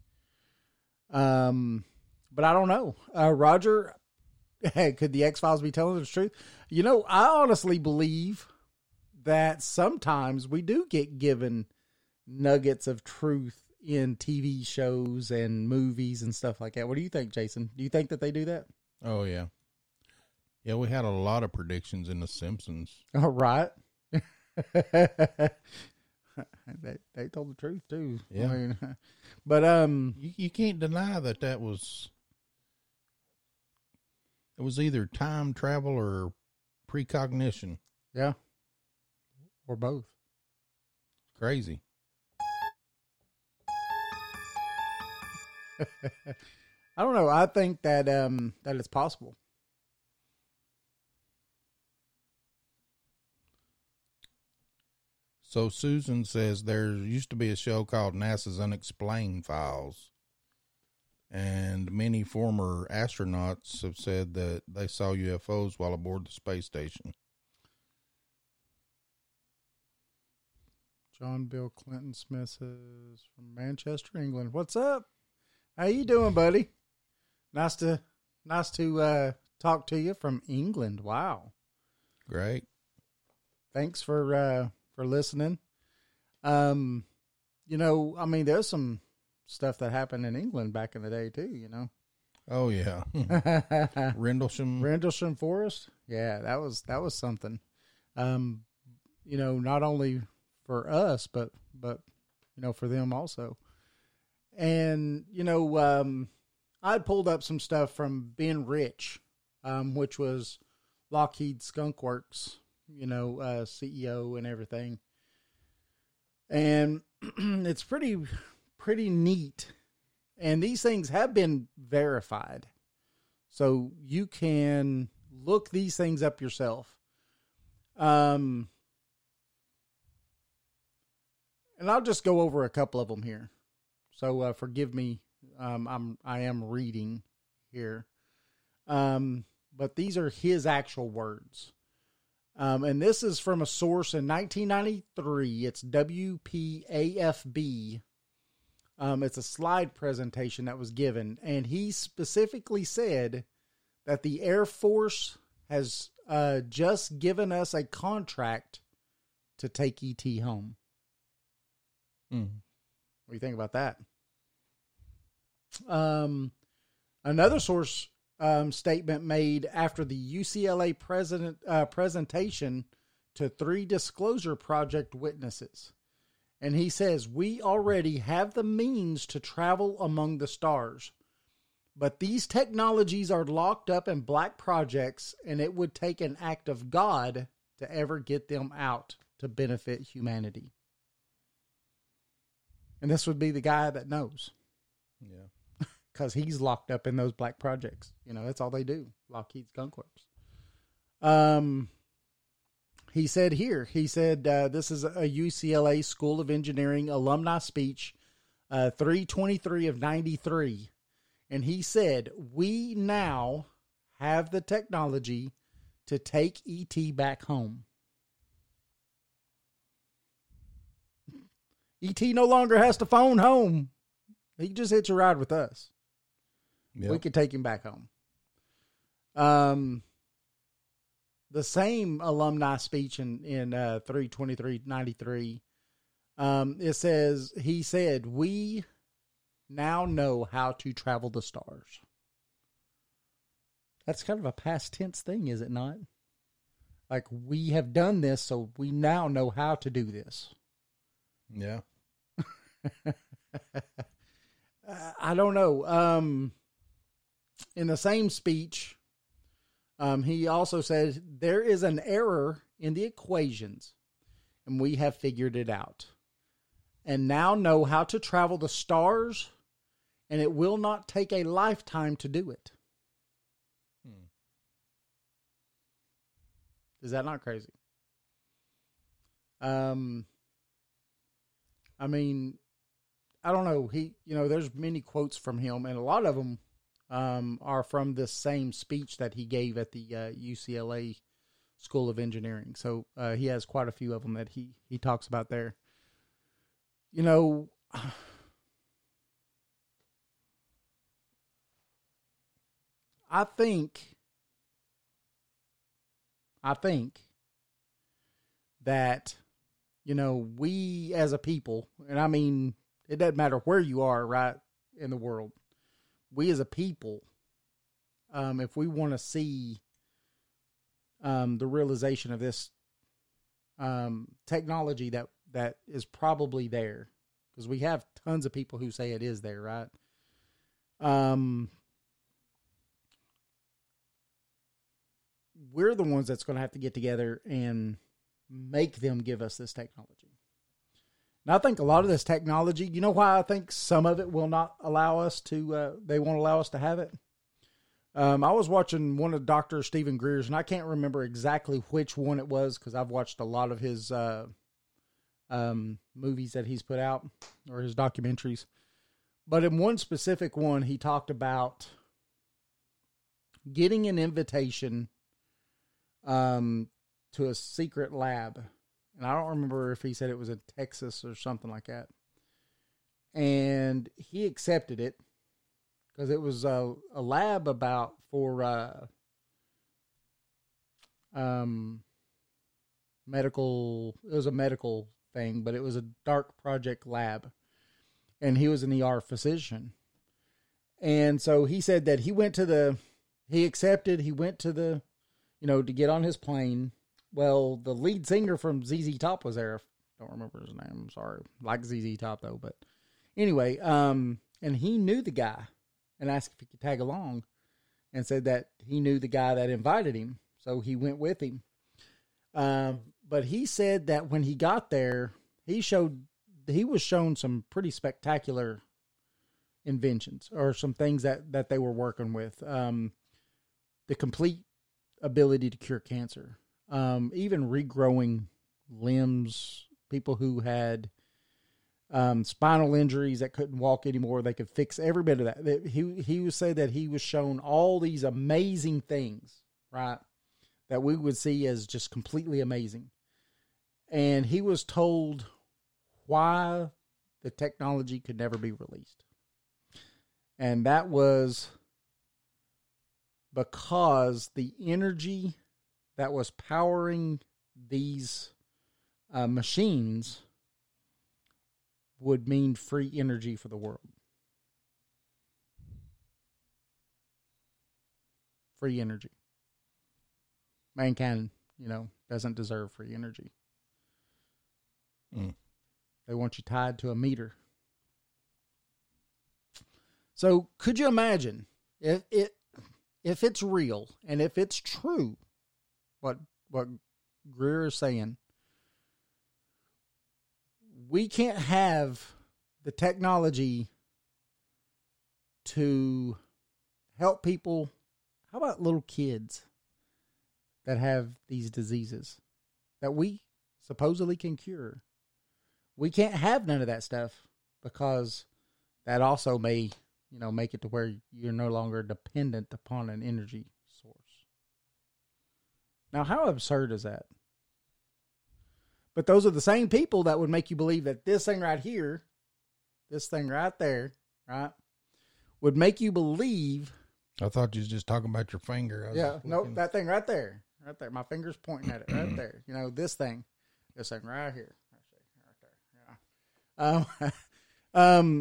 But I don't know. Roger, could the X-Files be telling the truth? I honestly believe that sometimes we do get given nuggets of truth in TV shows and movies and stuff like that. What do you think, Jason? Do you think that they do that? Oh, yeah. Yeah, we had a lot of predictions in The Simpsons. All right. They told the truth, too. Yeah. I mean, but you can't deny that it was either time travel or precognition. Yeah. Or both. Crazy. I don't know. I think that that it's possible. So Susan says there used to be a show called NASA's Unexplained Files, and many former astronauts have said that they saw UFOs while aboard the space station. John Bill Clinton Smith says from Manchester, England. What's up? How you doing, buddy? Nice to talk to you from England. Wow. Great. Thanks for listening. I mean, there's some stuff that happened in England back in the day too, Oh yeah. Rendlesham Forest. Yeah, that was something. Not only for us, but for them also. And, I pulled up some stuff from Ben Rich, which was Lockheed Skunk Works, CEO and everything. And it's pretty neat. And these things have been verified. So you can look these things up yourself. And I'll just go over a couple of them here. So forgive me, I am reading here. But these are his actual words. And this is from a source in 1993. It's WPAFB. It's a slide presentation that was given. And he specifically said that the Air Force has just given us a contract to take ET home. Mm. What do you think about that? Another source statement made after the UCLA presentation to 3 Disclosure Project witnesses. And he says, we already have the means to travel among the stars, but these technologies are locked up in black projects, and it would take an act of God to ever get them out, to benefit humanity. And this would be the guy that knows. Yeah. Because he's locked up in those black projects. You know, that's all they do. Lockheed Skunk Works. He said this is a UCLA School of Engineering alumni speech, 3/23 of 93. And he said, we now have the technology to take ET back home. ET no longer has to phone home. He just hits a ride with us. Yep. We could take him back home. The same alumni speech in 3/23/93, it says, he said, we now know how to travel the stars. That's kind of a past tense thing, is it not? Like, we have done this, so we now know how to do this. Yeah. I don't know. In the same speech, he also said, there is an error in the equations, and we have figured it out, and now know how to travel the stars, and it will not take a lifetime to do it. Is that not crazy? I mean, I don't know. There's many quotes from him, and a lot of them are from this same speech that he gave at the UCLA School of Engineering. So he has quite a few of them that he talks about there. You know, I think that, we as a people, and I mean, it doesn't matter where you are, right, in the world, we as a people, if we want to see the realization of this technology that is probably there, because we have tons of people who say it is there, right? We're the ones that's going to have to get together and make them give us this technology. And I think a lot of this technology, you know why I think some of it will not allow us to, they won't allow us to have it? I was watching one of Dr. Stephen Greer's, and I can't remember exactly which one it was because I've watched a lot of his movies that he's put out, or his documentaries. But in one specific one, he talked about getting an invitation to a secret lab. And I don't remember if he said it was in Texas or something like that. And he accepted it because it was a lab for medical. It was a medical thing, but it was a dark project lab. And he was an ER physician. And so he said that he went to to to get on his plane. Well, the lead singer from ZZ Top was there. I don't remember his name. I'm sorry. Like ZZ Top, though. But anyway, and he knew the guy and asked if he could tag along and said that he knew the guy that invited him. So he went with him. But he said that when he got there, he was shown some pretty spectacular inventions or some things that they were working with. The complete ability to cure cancer. Even regrowing limbs, people who had spinal injuries that couldn't walk anymore, they could fix every bit of that. He would say that he was shown all these amazing things, right, that we would see as just completely amazing. And he was told why the technology could never be released. And that was because the energy that was powering these machines would mean free energy for the world. Free energy. Mankind, doesn't deserve free energy. They want you tied to a meter. So could you imagine if it's real and if it's true, what Greer is saying, we can't have the technology to help people. How about little kids that have these diseases that we supposedly can cure? We can't have none of that stuff because that also may, make it to where you're no longer dependent upon an energy source. Now, how absurd is that? But those are the same people that would make you believe that this thing right here, this thing right there, right, would make you believe. I thought you was just talking about your finger. That thing right there. Right there. My finger's pointing at it right there. This thing right here. Right there. Yeah.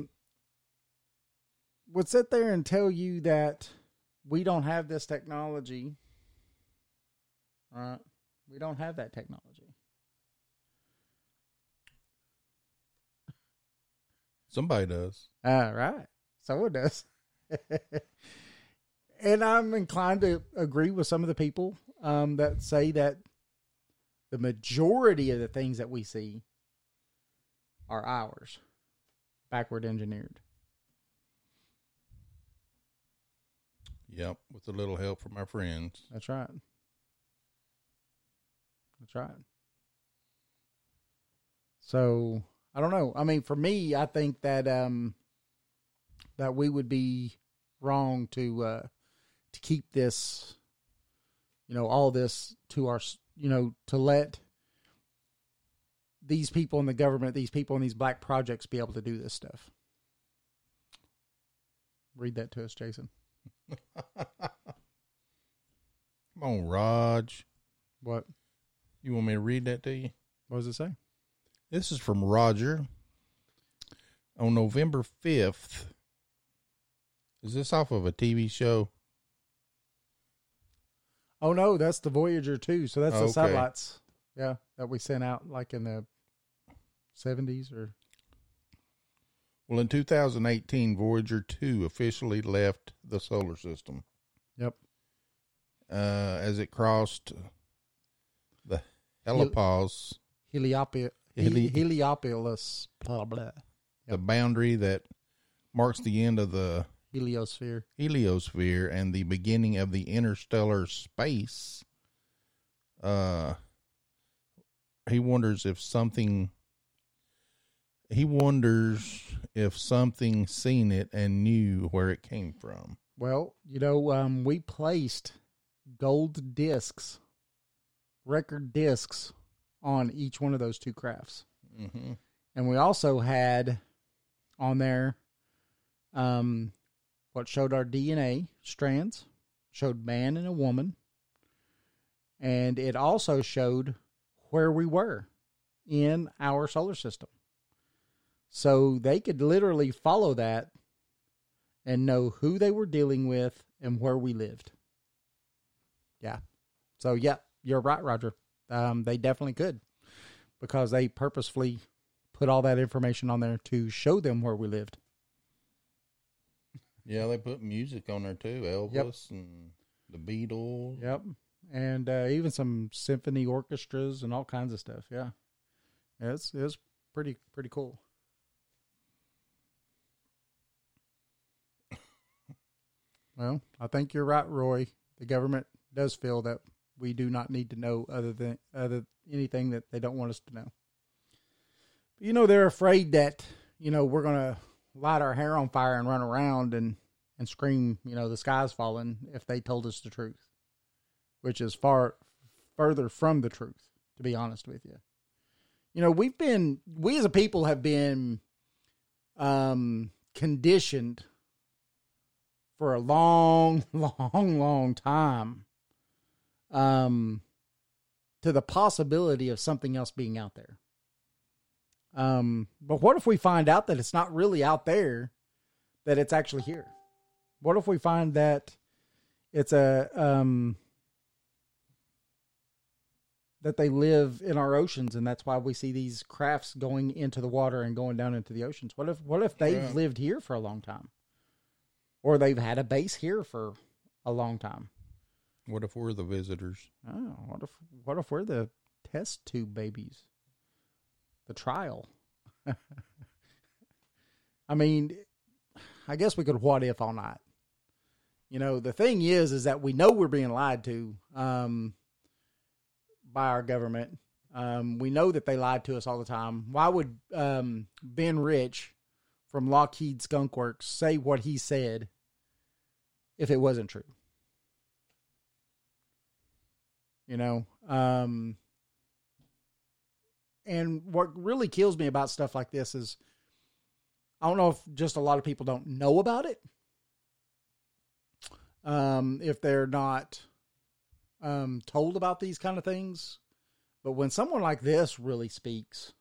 Would sit there and tell you that we don't have this technology. Right? We don't have that technology. Somebody does. Right. Someone does. And I'm inclined to agree with some of the people that say that the majority of the things that we see are ours, backward engineered. Yep, with a little help from our friends. That's right. That's right. So, I don't know. I mean, for me, I think that that we would be wrong to keep this, all this to our, to let these people in the government, these people in these black projects be able to do this stuff. Read that to us, Jason. Come on, Raj. What? You want me to read that to you? What does it say? This is from Roger. On November 5th. Is this off of a TV show? Oh, no, that's the Voyager 2. So that's the Okay. satellites, that we sent out like in the 70s or... Well, in 2018, Voyager 2 officially left the solar system. Yep. As it crossed the Helipause, Heliopolis, blah, blah. the boundary that marks the end of the Heliosphere. heliosphere and the beginning of the interstellar space. He wonders if something seen it and knew where it came from. Well, we placed gold discs, record discs on each one of those two crafts. Mm-hmm. And we also had on there what showed our DNA strands, showed man and a woman, and it also showed where we were in our solar system. So they could literally follow that and know who they were dealing with and where we lived. Yeah. So, yeah, you're right, Roger. They definitely could because they purposefully put all that information on there to show them where we lived. Yeah, they put music on there too. Elvis and the Beatles. Yep. And even some symphony orchestras and all kinds of stuff. Yeah. It's pretty cool. Well, I think you're right, Roy. The government does feel that we do not need to know other anything that they don't want us to know. But, they're afraid that, we're going to light our hair on fire and run around and scream, the sky's falling if they told us the truth, which is far further from the truth, to be honest with you. We as a people have been conditioned for a long, long time to the possibility of something else being out there. But what if we find out that it's not really out there, that it's actually here? What if we find that it's that they live in our oceans, and that's why we see these crafts going into the water and going down into the oceans? What if they've lived here for a long time? Or they've had a base here for a long time? What if we're the visitors? Oh, what if we're the test tube babies? The trial. I mean, I guess we could what if all night. You know, the thing is that we know we're being lied to by our government. We know that they lied to us all the time. Why would Ben Rich from Lockheed Skunk Works say what he said if it wasn't true? You know, and what really kills me about stuff like this is, I don't know if just a lot of people don't know about it. If they're not told about these kind of things. But when someone like this really speaks,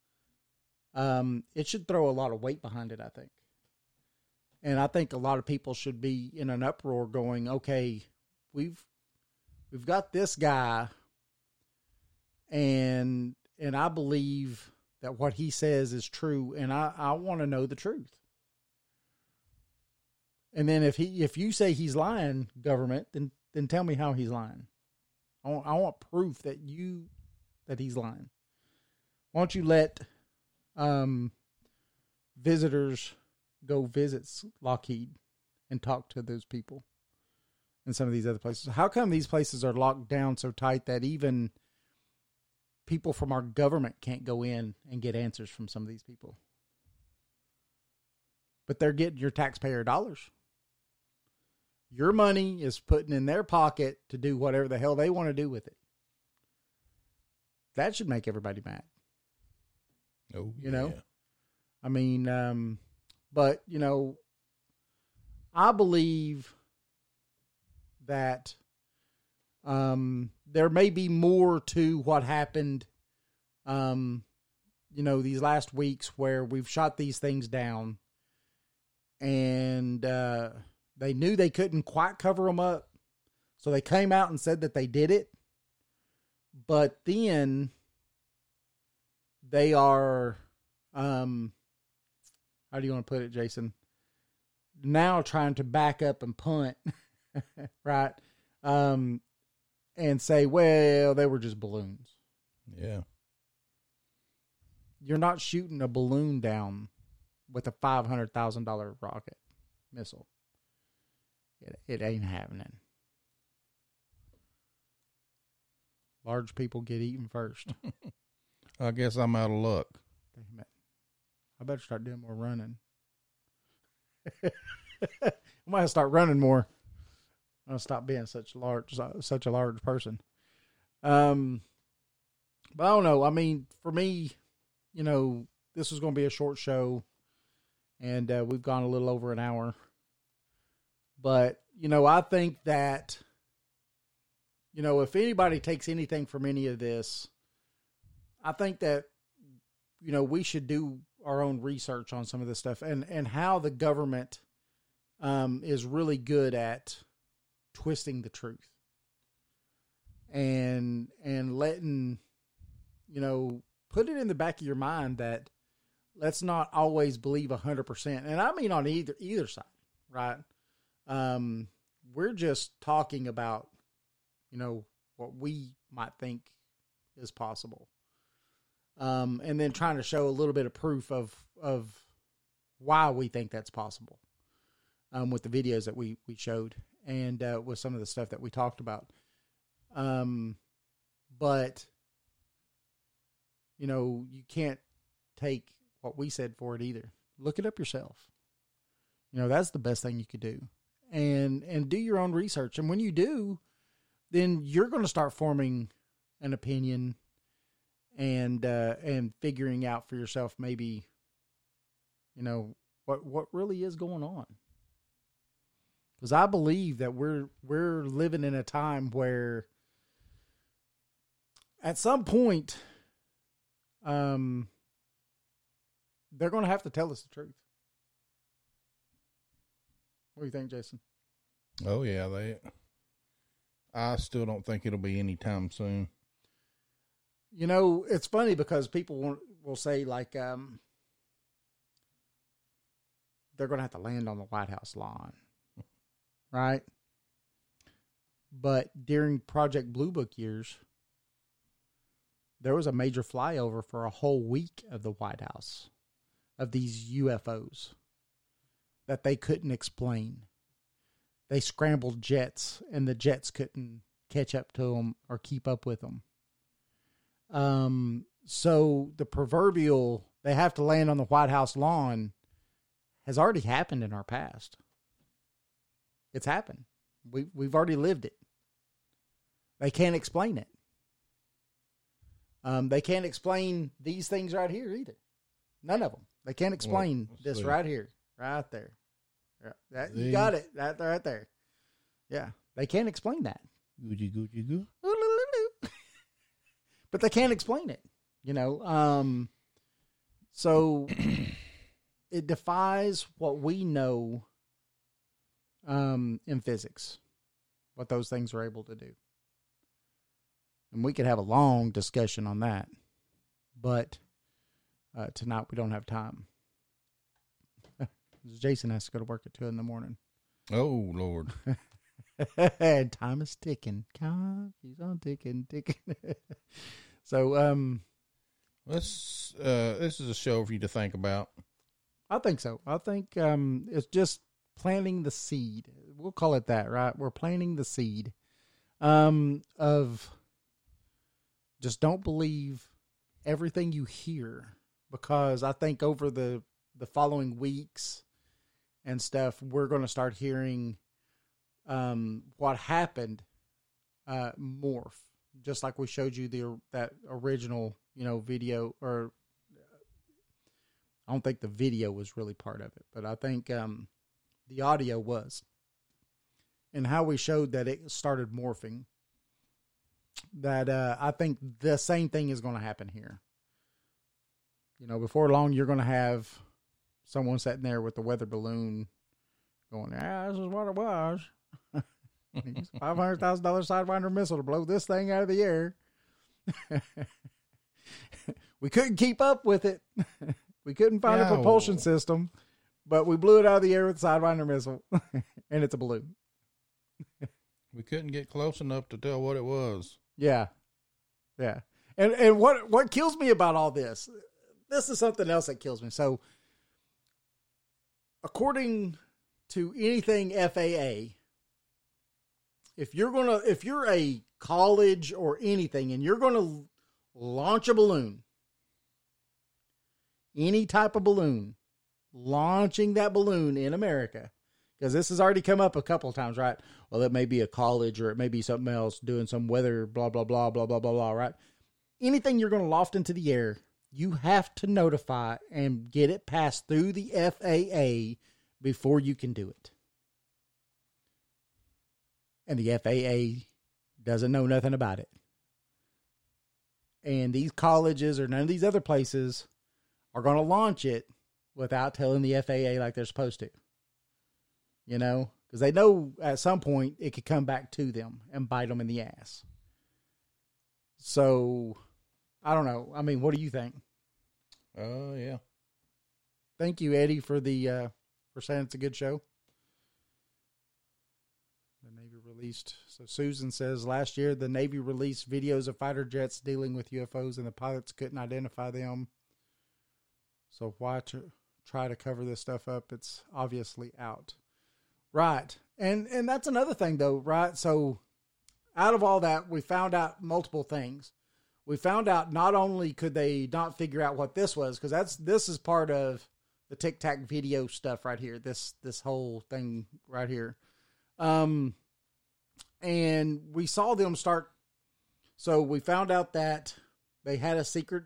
it should throw a lot of weight behind it, I think. And I think a lot of people should be in an uproar going, okay, we've got this guy, and I believe that what he says is true, and I want to know the truth. And then if you say he's lying, government, then tell me how he's lying. I want proof that he's lying. Why don't you let visitors go visit Lockheed and talk to those people in some of these other places? How come these places are locked down so tight that even people from our government can't go in and get answers from some of these people? But they're getting your taxpayer dollars. Your money is putting in their pocket to do whatever the hell they want to do with it. That should make everybody mad. Oh, you know? I mean, but, you know, I believe that there may be more to what happened, you know, these last weeks where we've shot these things down, and they knew they couldn't quite cover them up, so they came out and said that they did it. But then they are, how do you want to put it, Jason? Now trying to back up and punt, right? And say, well, they were just balloons. Yeah. You're not shooting a balloon down with a $500,000 rocket missile. It ain't happening. Large people get eaten first. I guess I'm out of luck. Damn it. I better start doing more running. I might have to start running more. I'll stop being such a large person. But I don't know. I mean, for me, you know, this was going to be a short show, and we've gone a little over an hour. But, you know, I think that, you know, if anybody takes anything from any of this, I think that, you know, we should do our own research on some of this stuff, and how the government is really good at twisting the truth and letting, you know, put it in the back of your mind that let's not always believe 100%. And I mean on either side, right? We're just talking about, you know, what we might think is possible. And then trying to show a little bit of proof of why we think that's possible. With the videos that we showed and with some of the stuff that we talked about. But, you know, you can't take what we said for it either. Look it up yourself. You know, that's the best thing you could do. And do your own research. And when you do, then you're going to start forming an opinion and figuring out for yourself maybe, you know, what really is going on. Because I believe that we're living in a time where at some point they're going to have to tell us the truth. What do you think, Jason? Oh, yeah. I still don't think it'll be anytime soon. You know, it's funny because people will say, like, they're going to have to land on the White House lawn, right? But during Project Blue Book years, there was a major flyover for a whole week of the White House of these UFOs that they couldn't explain. They scrambled jets, and the jets couldn't catch up to them or keep up with them. So the proverbial, they have to land on the White House lawn, has already happened in our past. It's happened. We've already lived it. They can't explain it. They can't explain these things right here either. None of them. They can't explain this right here, right there. You got it. Right there. Yeah. They can't explain that. Gucci, Gucci, goo. But they can't explain it, so it defies what we know in physics, what those things are able to do. And we could have a long discussion on that, but tonight we don't have time. Jason has to go to work at 2 a.m. Oh, Lord. And time is ticking. Time keeps on ticking. So, this is a show for you to think about. I think so. I think it's just planting the seed. We'll call it that, right? We're planting the seed of just don't believe everything you hear, because I think over the following weeks and stuff, we're going to start hearing what happened morph, just like we showed you that original video. Or I don't think the video was really part of it, but I think the audio was, and how we showed that it started morphing. That I think the same thing is going to happen here. Before long, you're going to have someone sitting there with the weather balloon going, this is what it was. $500,000 Sidewinder missile to blow this thing out of the air. We couldn't keep up with it. We couldn't find a propulsion system, but we blew it out of the air with the Sidewinder missile, and it's a balloon. We couldn't get close enough to tell what it was. Yeah. Yeah. And what kills me about all this is something else that kills me. So, according to anything FAA, if you're a college or anything and you're going to launch a balloon, any type of balloon, launching that balloon in America, because this has already come up a couple of times, right? Well, it may be a college or it may be something else doing some weather, blah, blah, blah, blah, blah, blah, blah, right? Anything you're going to loft into the air, you have to notify and get it passed through the FAA before you can do it. And the FAA doesn't know nothing about it. And these colleges or none of these other places are going to launch it without telling the FAA like they're supposed to. Because they know at some point it could come back to them and bite them in the ass. So, I don't know. I mean, what do you think? Yeah. Thank you, Eddie, for saying it's a good show. The Navy released. So Susan says, last year the Navy released videos of fighter jets dealing with UFOs and the pilots couldn't identify them. So why try to cover this stuff up? It's obviously out. Right. And that's another thing, though, right? So out of all that, we found out multiple things. We found out not only could they not figure out what this was, because this is part of the Tic Tac video stuff right here, this whole thing right here. And we saw them start. So we found out that they had a secret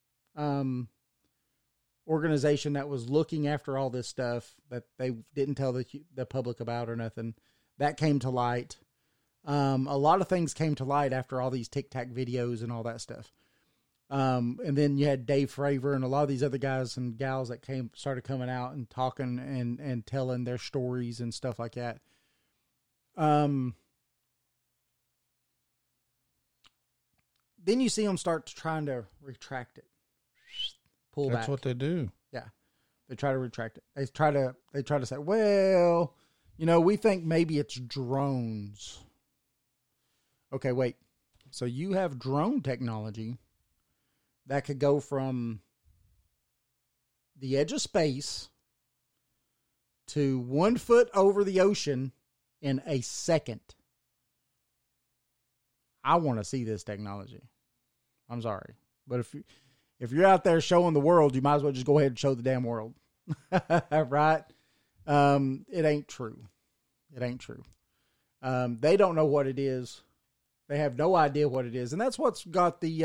organization that was looking after all this stuff that they didn't tell the public about or nothing. That came to light. A lot of things came to light after all these Tic Tac videos and all that stuff. And then you had Dave Fravor and a lot of these other guys and gals that started coming out and talking and telling their stories and stuff like that. Then you see them start trying to retract it. Pull back. That's what they do. Yeah. They try to retract it. They try to say, well, we think maybe it's drones. Okay, wait. So you have drone technology that could go from the edge of space to 1 foot over the ocean in a second. I want to see this technology. I'm sorry. But if you're out there showing the world, you might as well just go ahead and show the damn world. Right? It ain't true. It ain't true. They don't know what it is. They have no idea what it is. And that's what's got the,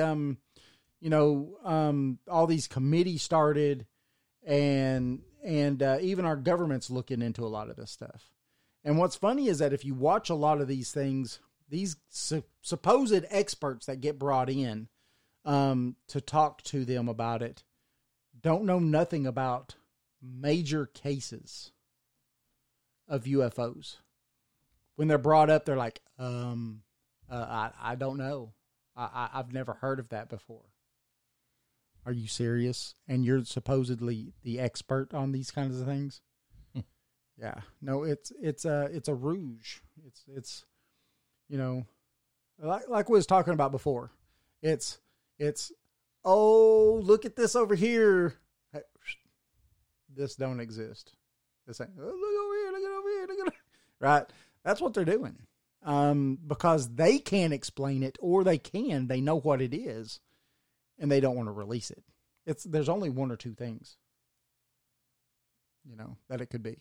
all these committees started, and even our government's looking into a lot of this stuff. And what's funny is that if you watch a lot of these things, these supposed experts that get brought in to talk to them about it don't know nothing about major cases of UFOs. When they're brought up, they're like, I don't know. I've never heard of that before. Are you serious? And you're supposedly the expert on these kinds of things? Yeah. No, it's a rouge. It's like we was talking about before. It's oh, look at this over here. This don't exist. This ain't, oh, look over here, look over here, look at it. Right? That's what they're doing. Because they can't explain it, or they know what it is, and they don't want to release it. There's only one or two things, that it could be.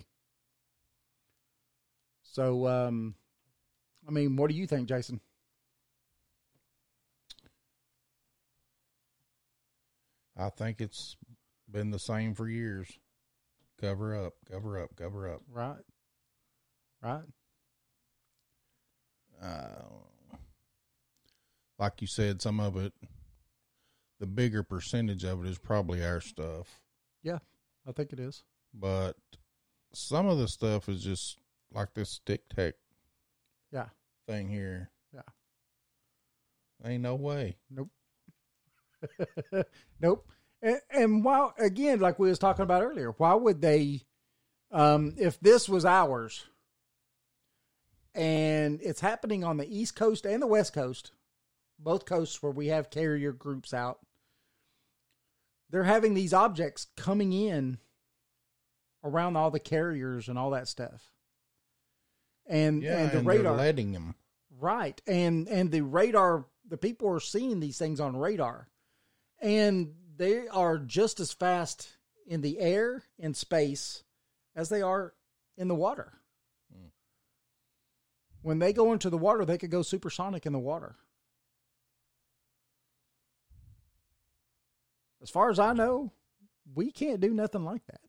So, what do you think, Jason? I think it's been the same for years. Cover up, cover up, cover up. Right. Like you said, some of it, the bigger percentage of it is probably our stuff. Yeah, I think it is. But some of the stuff is just like this stick tech thing here. Yeah. Ain't no way. Nope. Nope. And while, again, like we was talking about earlier, why would they, if this was ours, and it's happening on the East Coast and the West Coast, both coasts where we have carrier groups out, they're having these objects coming in around all the carriers and all that stuff. And the radar, they're letting them. Right. And the radar, the people are seeing these things on radar, and they are just as fast in the air, in space, as they are in the water. When they go into the water, they could go supersonic in the water. As far as I know, we can't do nothing like that.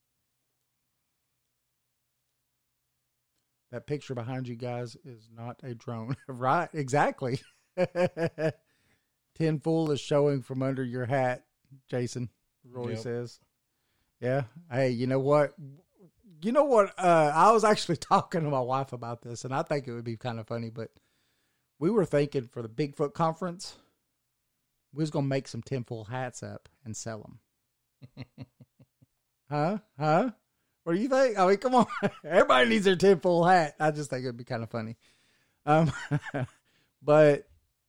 That picture behind you guys is not a drone. Right, exactly. Tinfoil is showing from under your hat, Jason, Roy says. Yeah. Hey, you know what? I was actually talking to my wife about this, and I think it would be kind of funny, but we were thinking for the Bigfoot conference, we was going to make some tinfoil hats up and sell them. Huh? What do you think? I mean, come on. Everybody needs their tinfoil hat. I just think it would be kind of funny. But,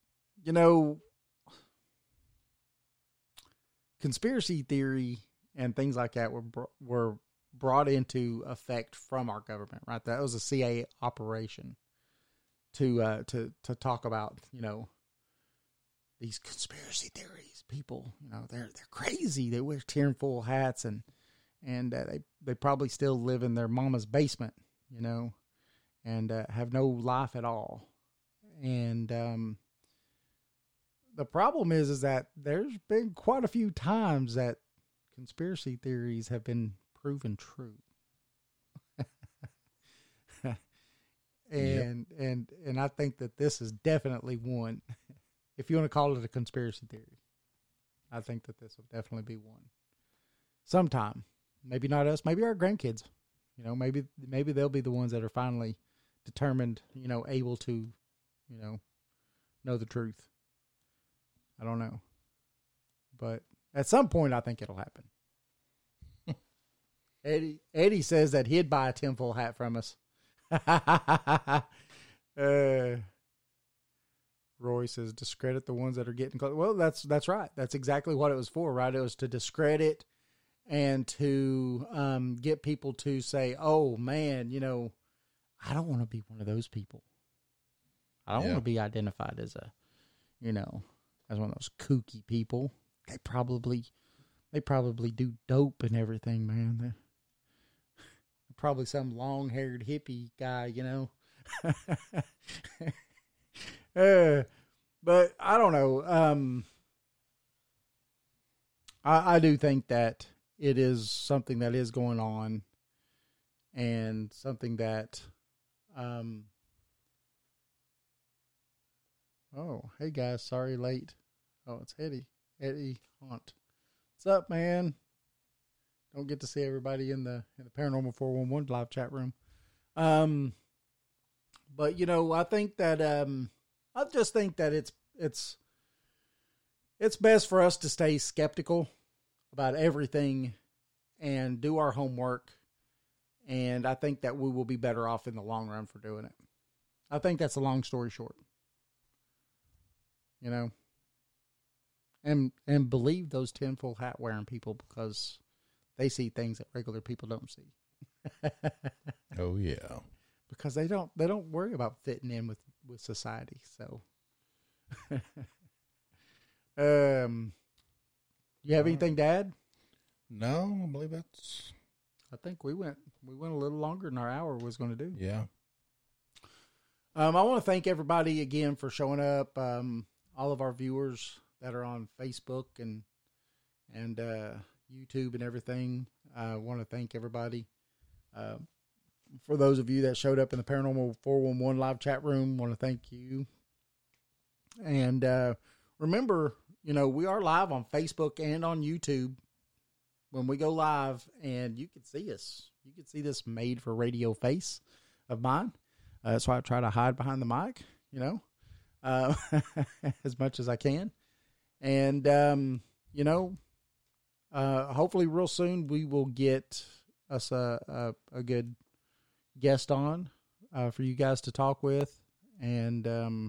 conspiracy theory and things like that were brought into effect from our government, right? That was a CIA operation to talk about, these conspiracy theories. People, they're crazy. They wear tinfoil hats and they probably still live in their mama's basement, and have no life at all. And the problem is that there's been quite a few times that conspiracy theories have been proven true. And I think that this is definitely one. If you want to call it a conspiracy theory, I think that this will definitely be one. Sometime. Maybe not us, maybe our grandkids. Maybe they'll be the ones that are finally determined, able to, know the truth. I don't know. But at some point I think it'll happen. Eddie says that he'd buy a tinfoil hat from us. Roy says discredit the ones that are getting close. Well, that's right. That's exactly what it was for, right? It was to discredit and to get people to say, oh, man, you know, I don't want to be one of those people. I don't want to be identified as a, you know, as one of those kooky people. They probably do dope and everything, man. They're probably some long-haired hippie guy, you know. But I don't know. I do think that it is something that is going on, and something that, oh, hey guys, sorry late. Oh, it's Eddie Hunt. What's up, man? Don't get to see everybody in the Paranormal 411 live chat room. But you know, I think that I just think that it's best for us to stay skeptical about everything and do our homework. And I think that we will be better off in the long run for doing it. I think that's a long story short. You know? And believe those tinfoil hat wearing people, because they see things that regular people don't see. Oh yeah. Because they don't worry about fitting in with society. So you have anything to add? No, I believe that's. I think we went a little longer than our hour was going to do. Yeah. I want to thank everybody again for showing up. All of our viewers that are on Facebook and YouTube and everything. I want to thank everybody. For those of you that showed up in the Paranormal 411 live chat room, I want to thank you. And remember, you know, we are live on Facebook and on YouTube when we go live, and you can see us. You can see this made for radio face of mine. That's why I try to hide behind the mic, you know, as much as I can. And, you know, hopefully real soon we will get us a good guest on for you guys to talk with. And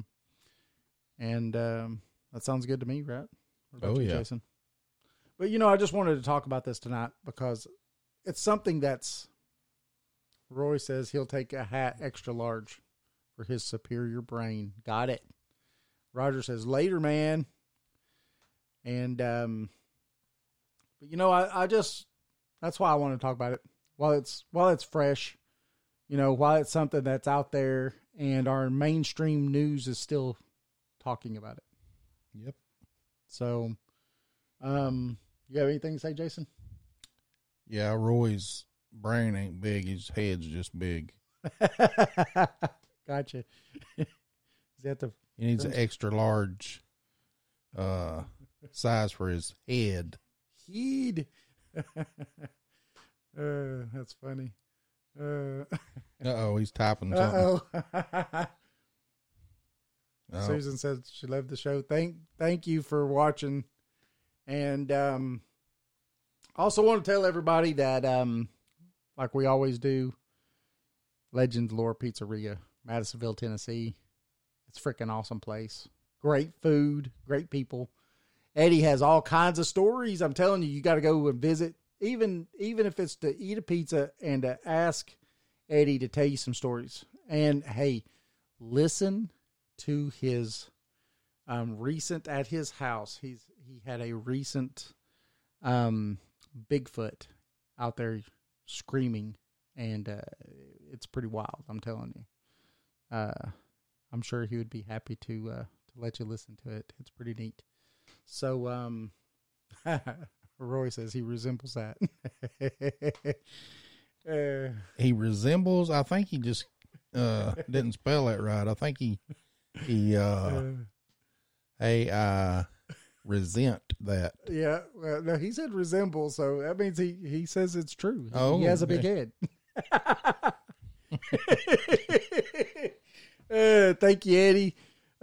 that sounds good to me, right? What about you, Jason? But, you know, I just wanted to talk about this tonight because it's something that's, Roy says he'll take a hat extra large for his superior brain. Got it. Roger says, later, man. And, but you know, I just, that's why I want to talk about it while it's fresh, you know, while it's something that's out there and our mainstream news is still talking about it. Yep. So, you have anything to say, Jason? Yeah, Roy's brain ain't big. His head's just big. Gotcha. Is that he needs an extra large size for his head. Heed. That's funny. Uh-oh, he's typing something. Uh-oh. Oh. Susan says she loved the show. Thank you for watching. And also want to tell everybody that, like we always do, Legends Lore Pizzeria, Madisonville, Tennessee. It's a freaking awesome place. Great food, great people. Eddie has all kinds of stories. I'm telling you, you got to go and visit, even if it's to eat a pizza and to ask Eddie to tell you some stories. And hey, listen to his recent at his house. He had a recent Bigfoot out there screaming, and it's pretty wild. I'm telling you. I'm sure he would be happy to let you listen to it. It's pretty neat. So, Roy says he resembles that. He resembles. I think he just didn't spell it right. I think he resent that. Yeah, well, no, he said resemble, so that means he says it's true. Oh, he has a big head. Thank you, Eddie.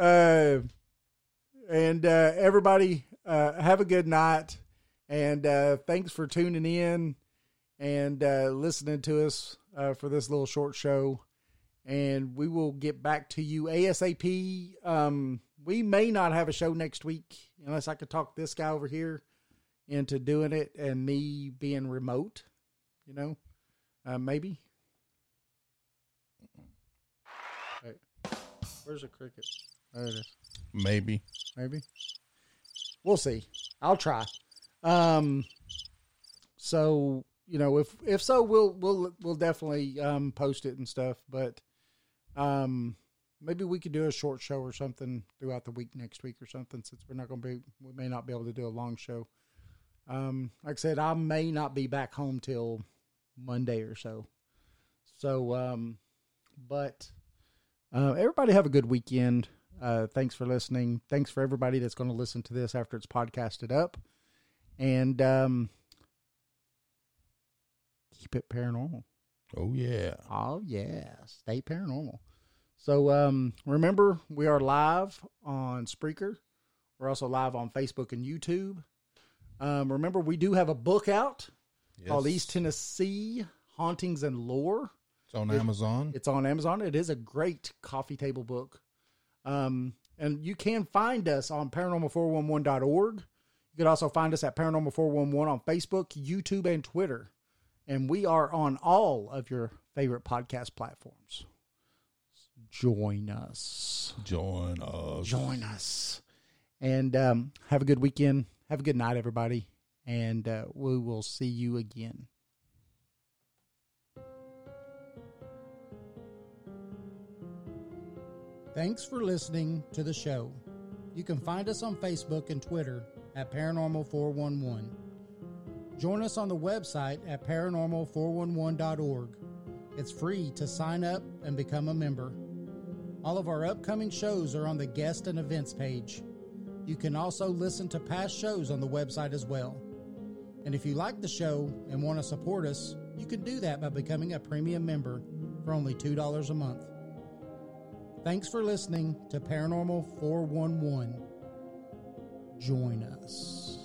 And everybody, have a good night. And thanks for tuning in and listening to us for this little short show. And we will get back to you ASAP. We may not have a show next week unless I could talk this guy over here into doing it and me being remote, you know, maybe. Hey, where's the cricket? There it is. Maybe. We'll see. I'll try. So, you know, if so, we'll definitely post it and stuff. But maybe we could do a short show or something throughout the week next week or something, since we may not be able to do a long show. Like I said, I may not be back home till Monday or so. So, but everybody have a good weekend. Thanks for listening. Thanks for everybody that's going to listen to this after it's podcasted up. And keep it paranormal. Oh, yeah. Oh, yeah. Stay paranormal. So remember, we are live on Spreaker. We're also live on Facebook and YouTube. Remember, we do have a book out called East Tennessee Hauntings and Lore. It's on Amazon. It's on Amazon. It is a great coffee table book. And you can find us on paranormal411.org. You can also find us at Paranormal411 on Facebook, YouTube, and Twitter. And we are on all of your favorite podcast platforms. Join us. And have a good weekend. Have a good night, everybody. And we will see you again. Thanks for listening to the show. You can find us on Facebook and Twitter at Paranormal411. Join us on the website at Paranormal411.org. It's free to sign up and become a member. All of our upcoming shows are on the guest and events page. You can also listen to past shows on the website as well. And if you like the show and want to support us, you can do that by becoming a premium member for only $2 a month. Thanks for listening to Paranormal 411. Join us.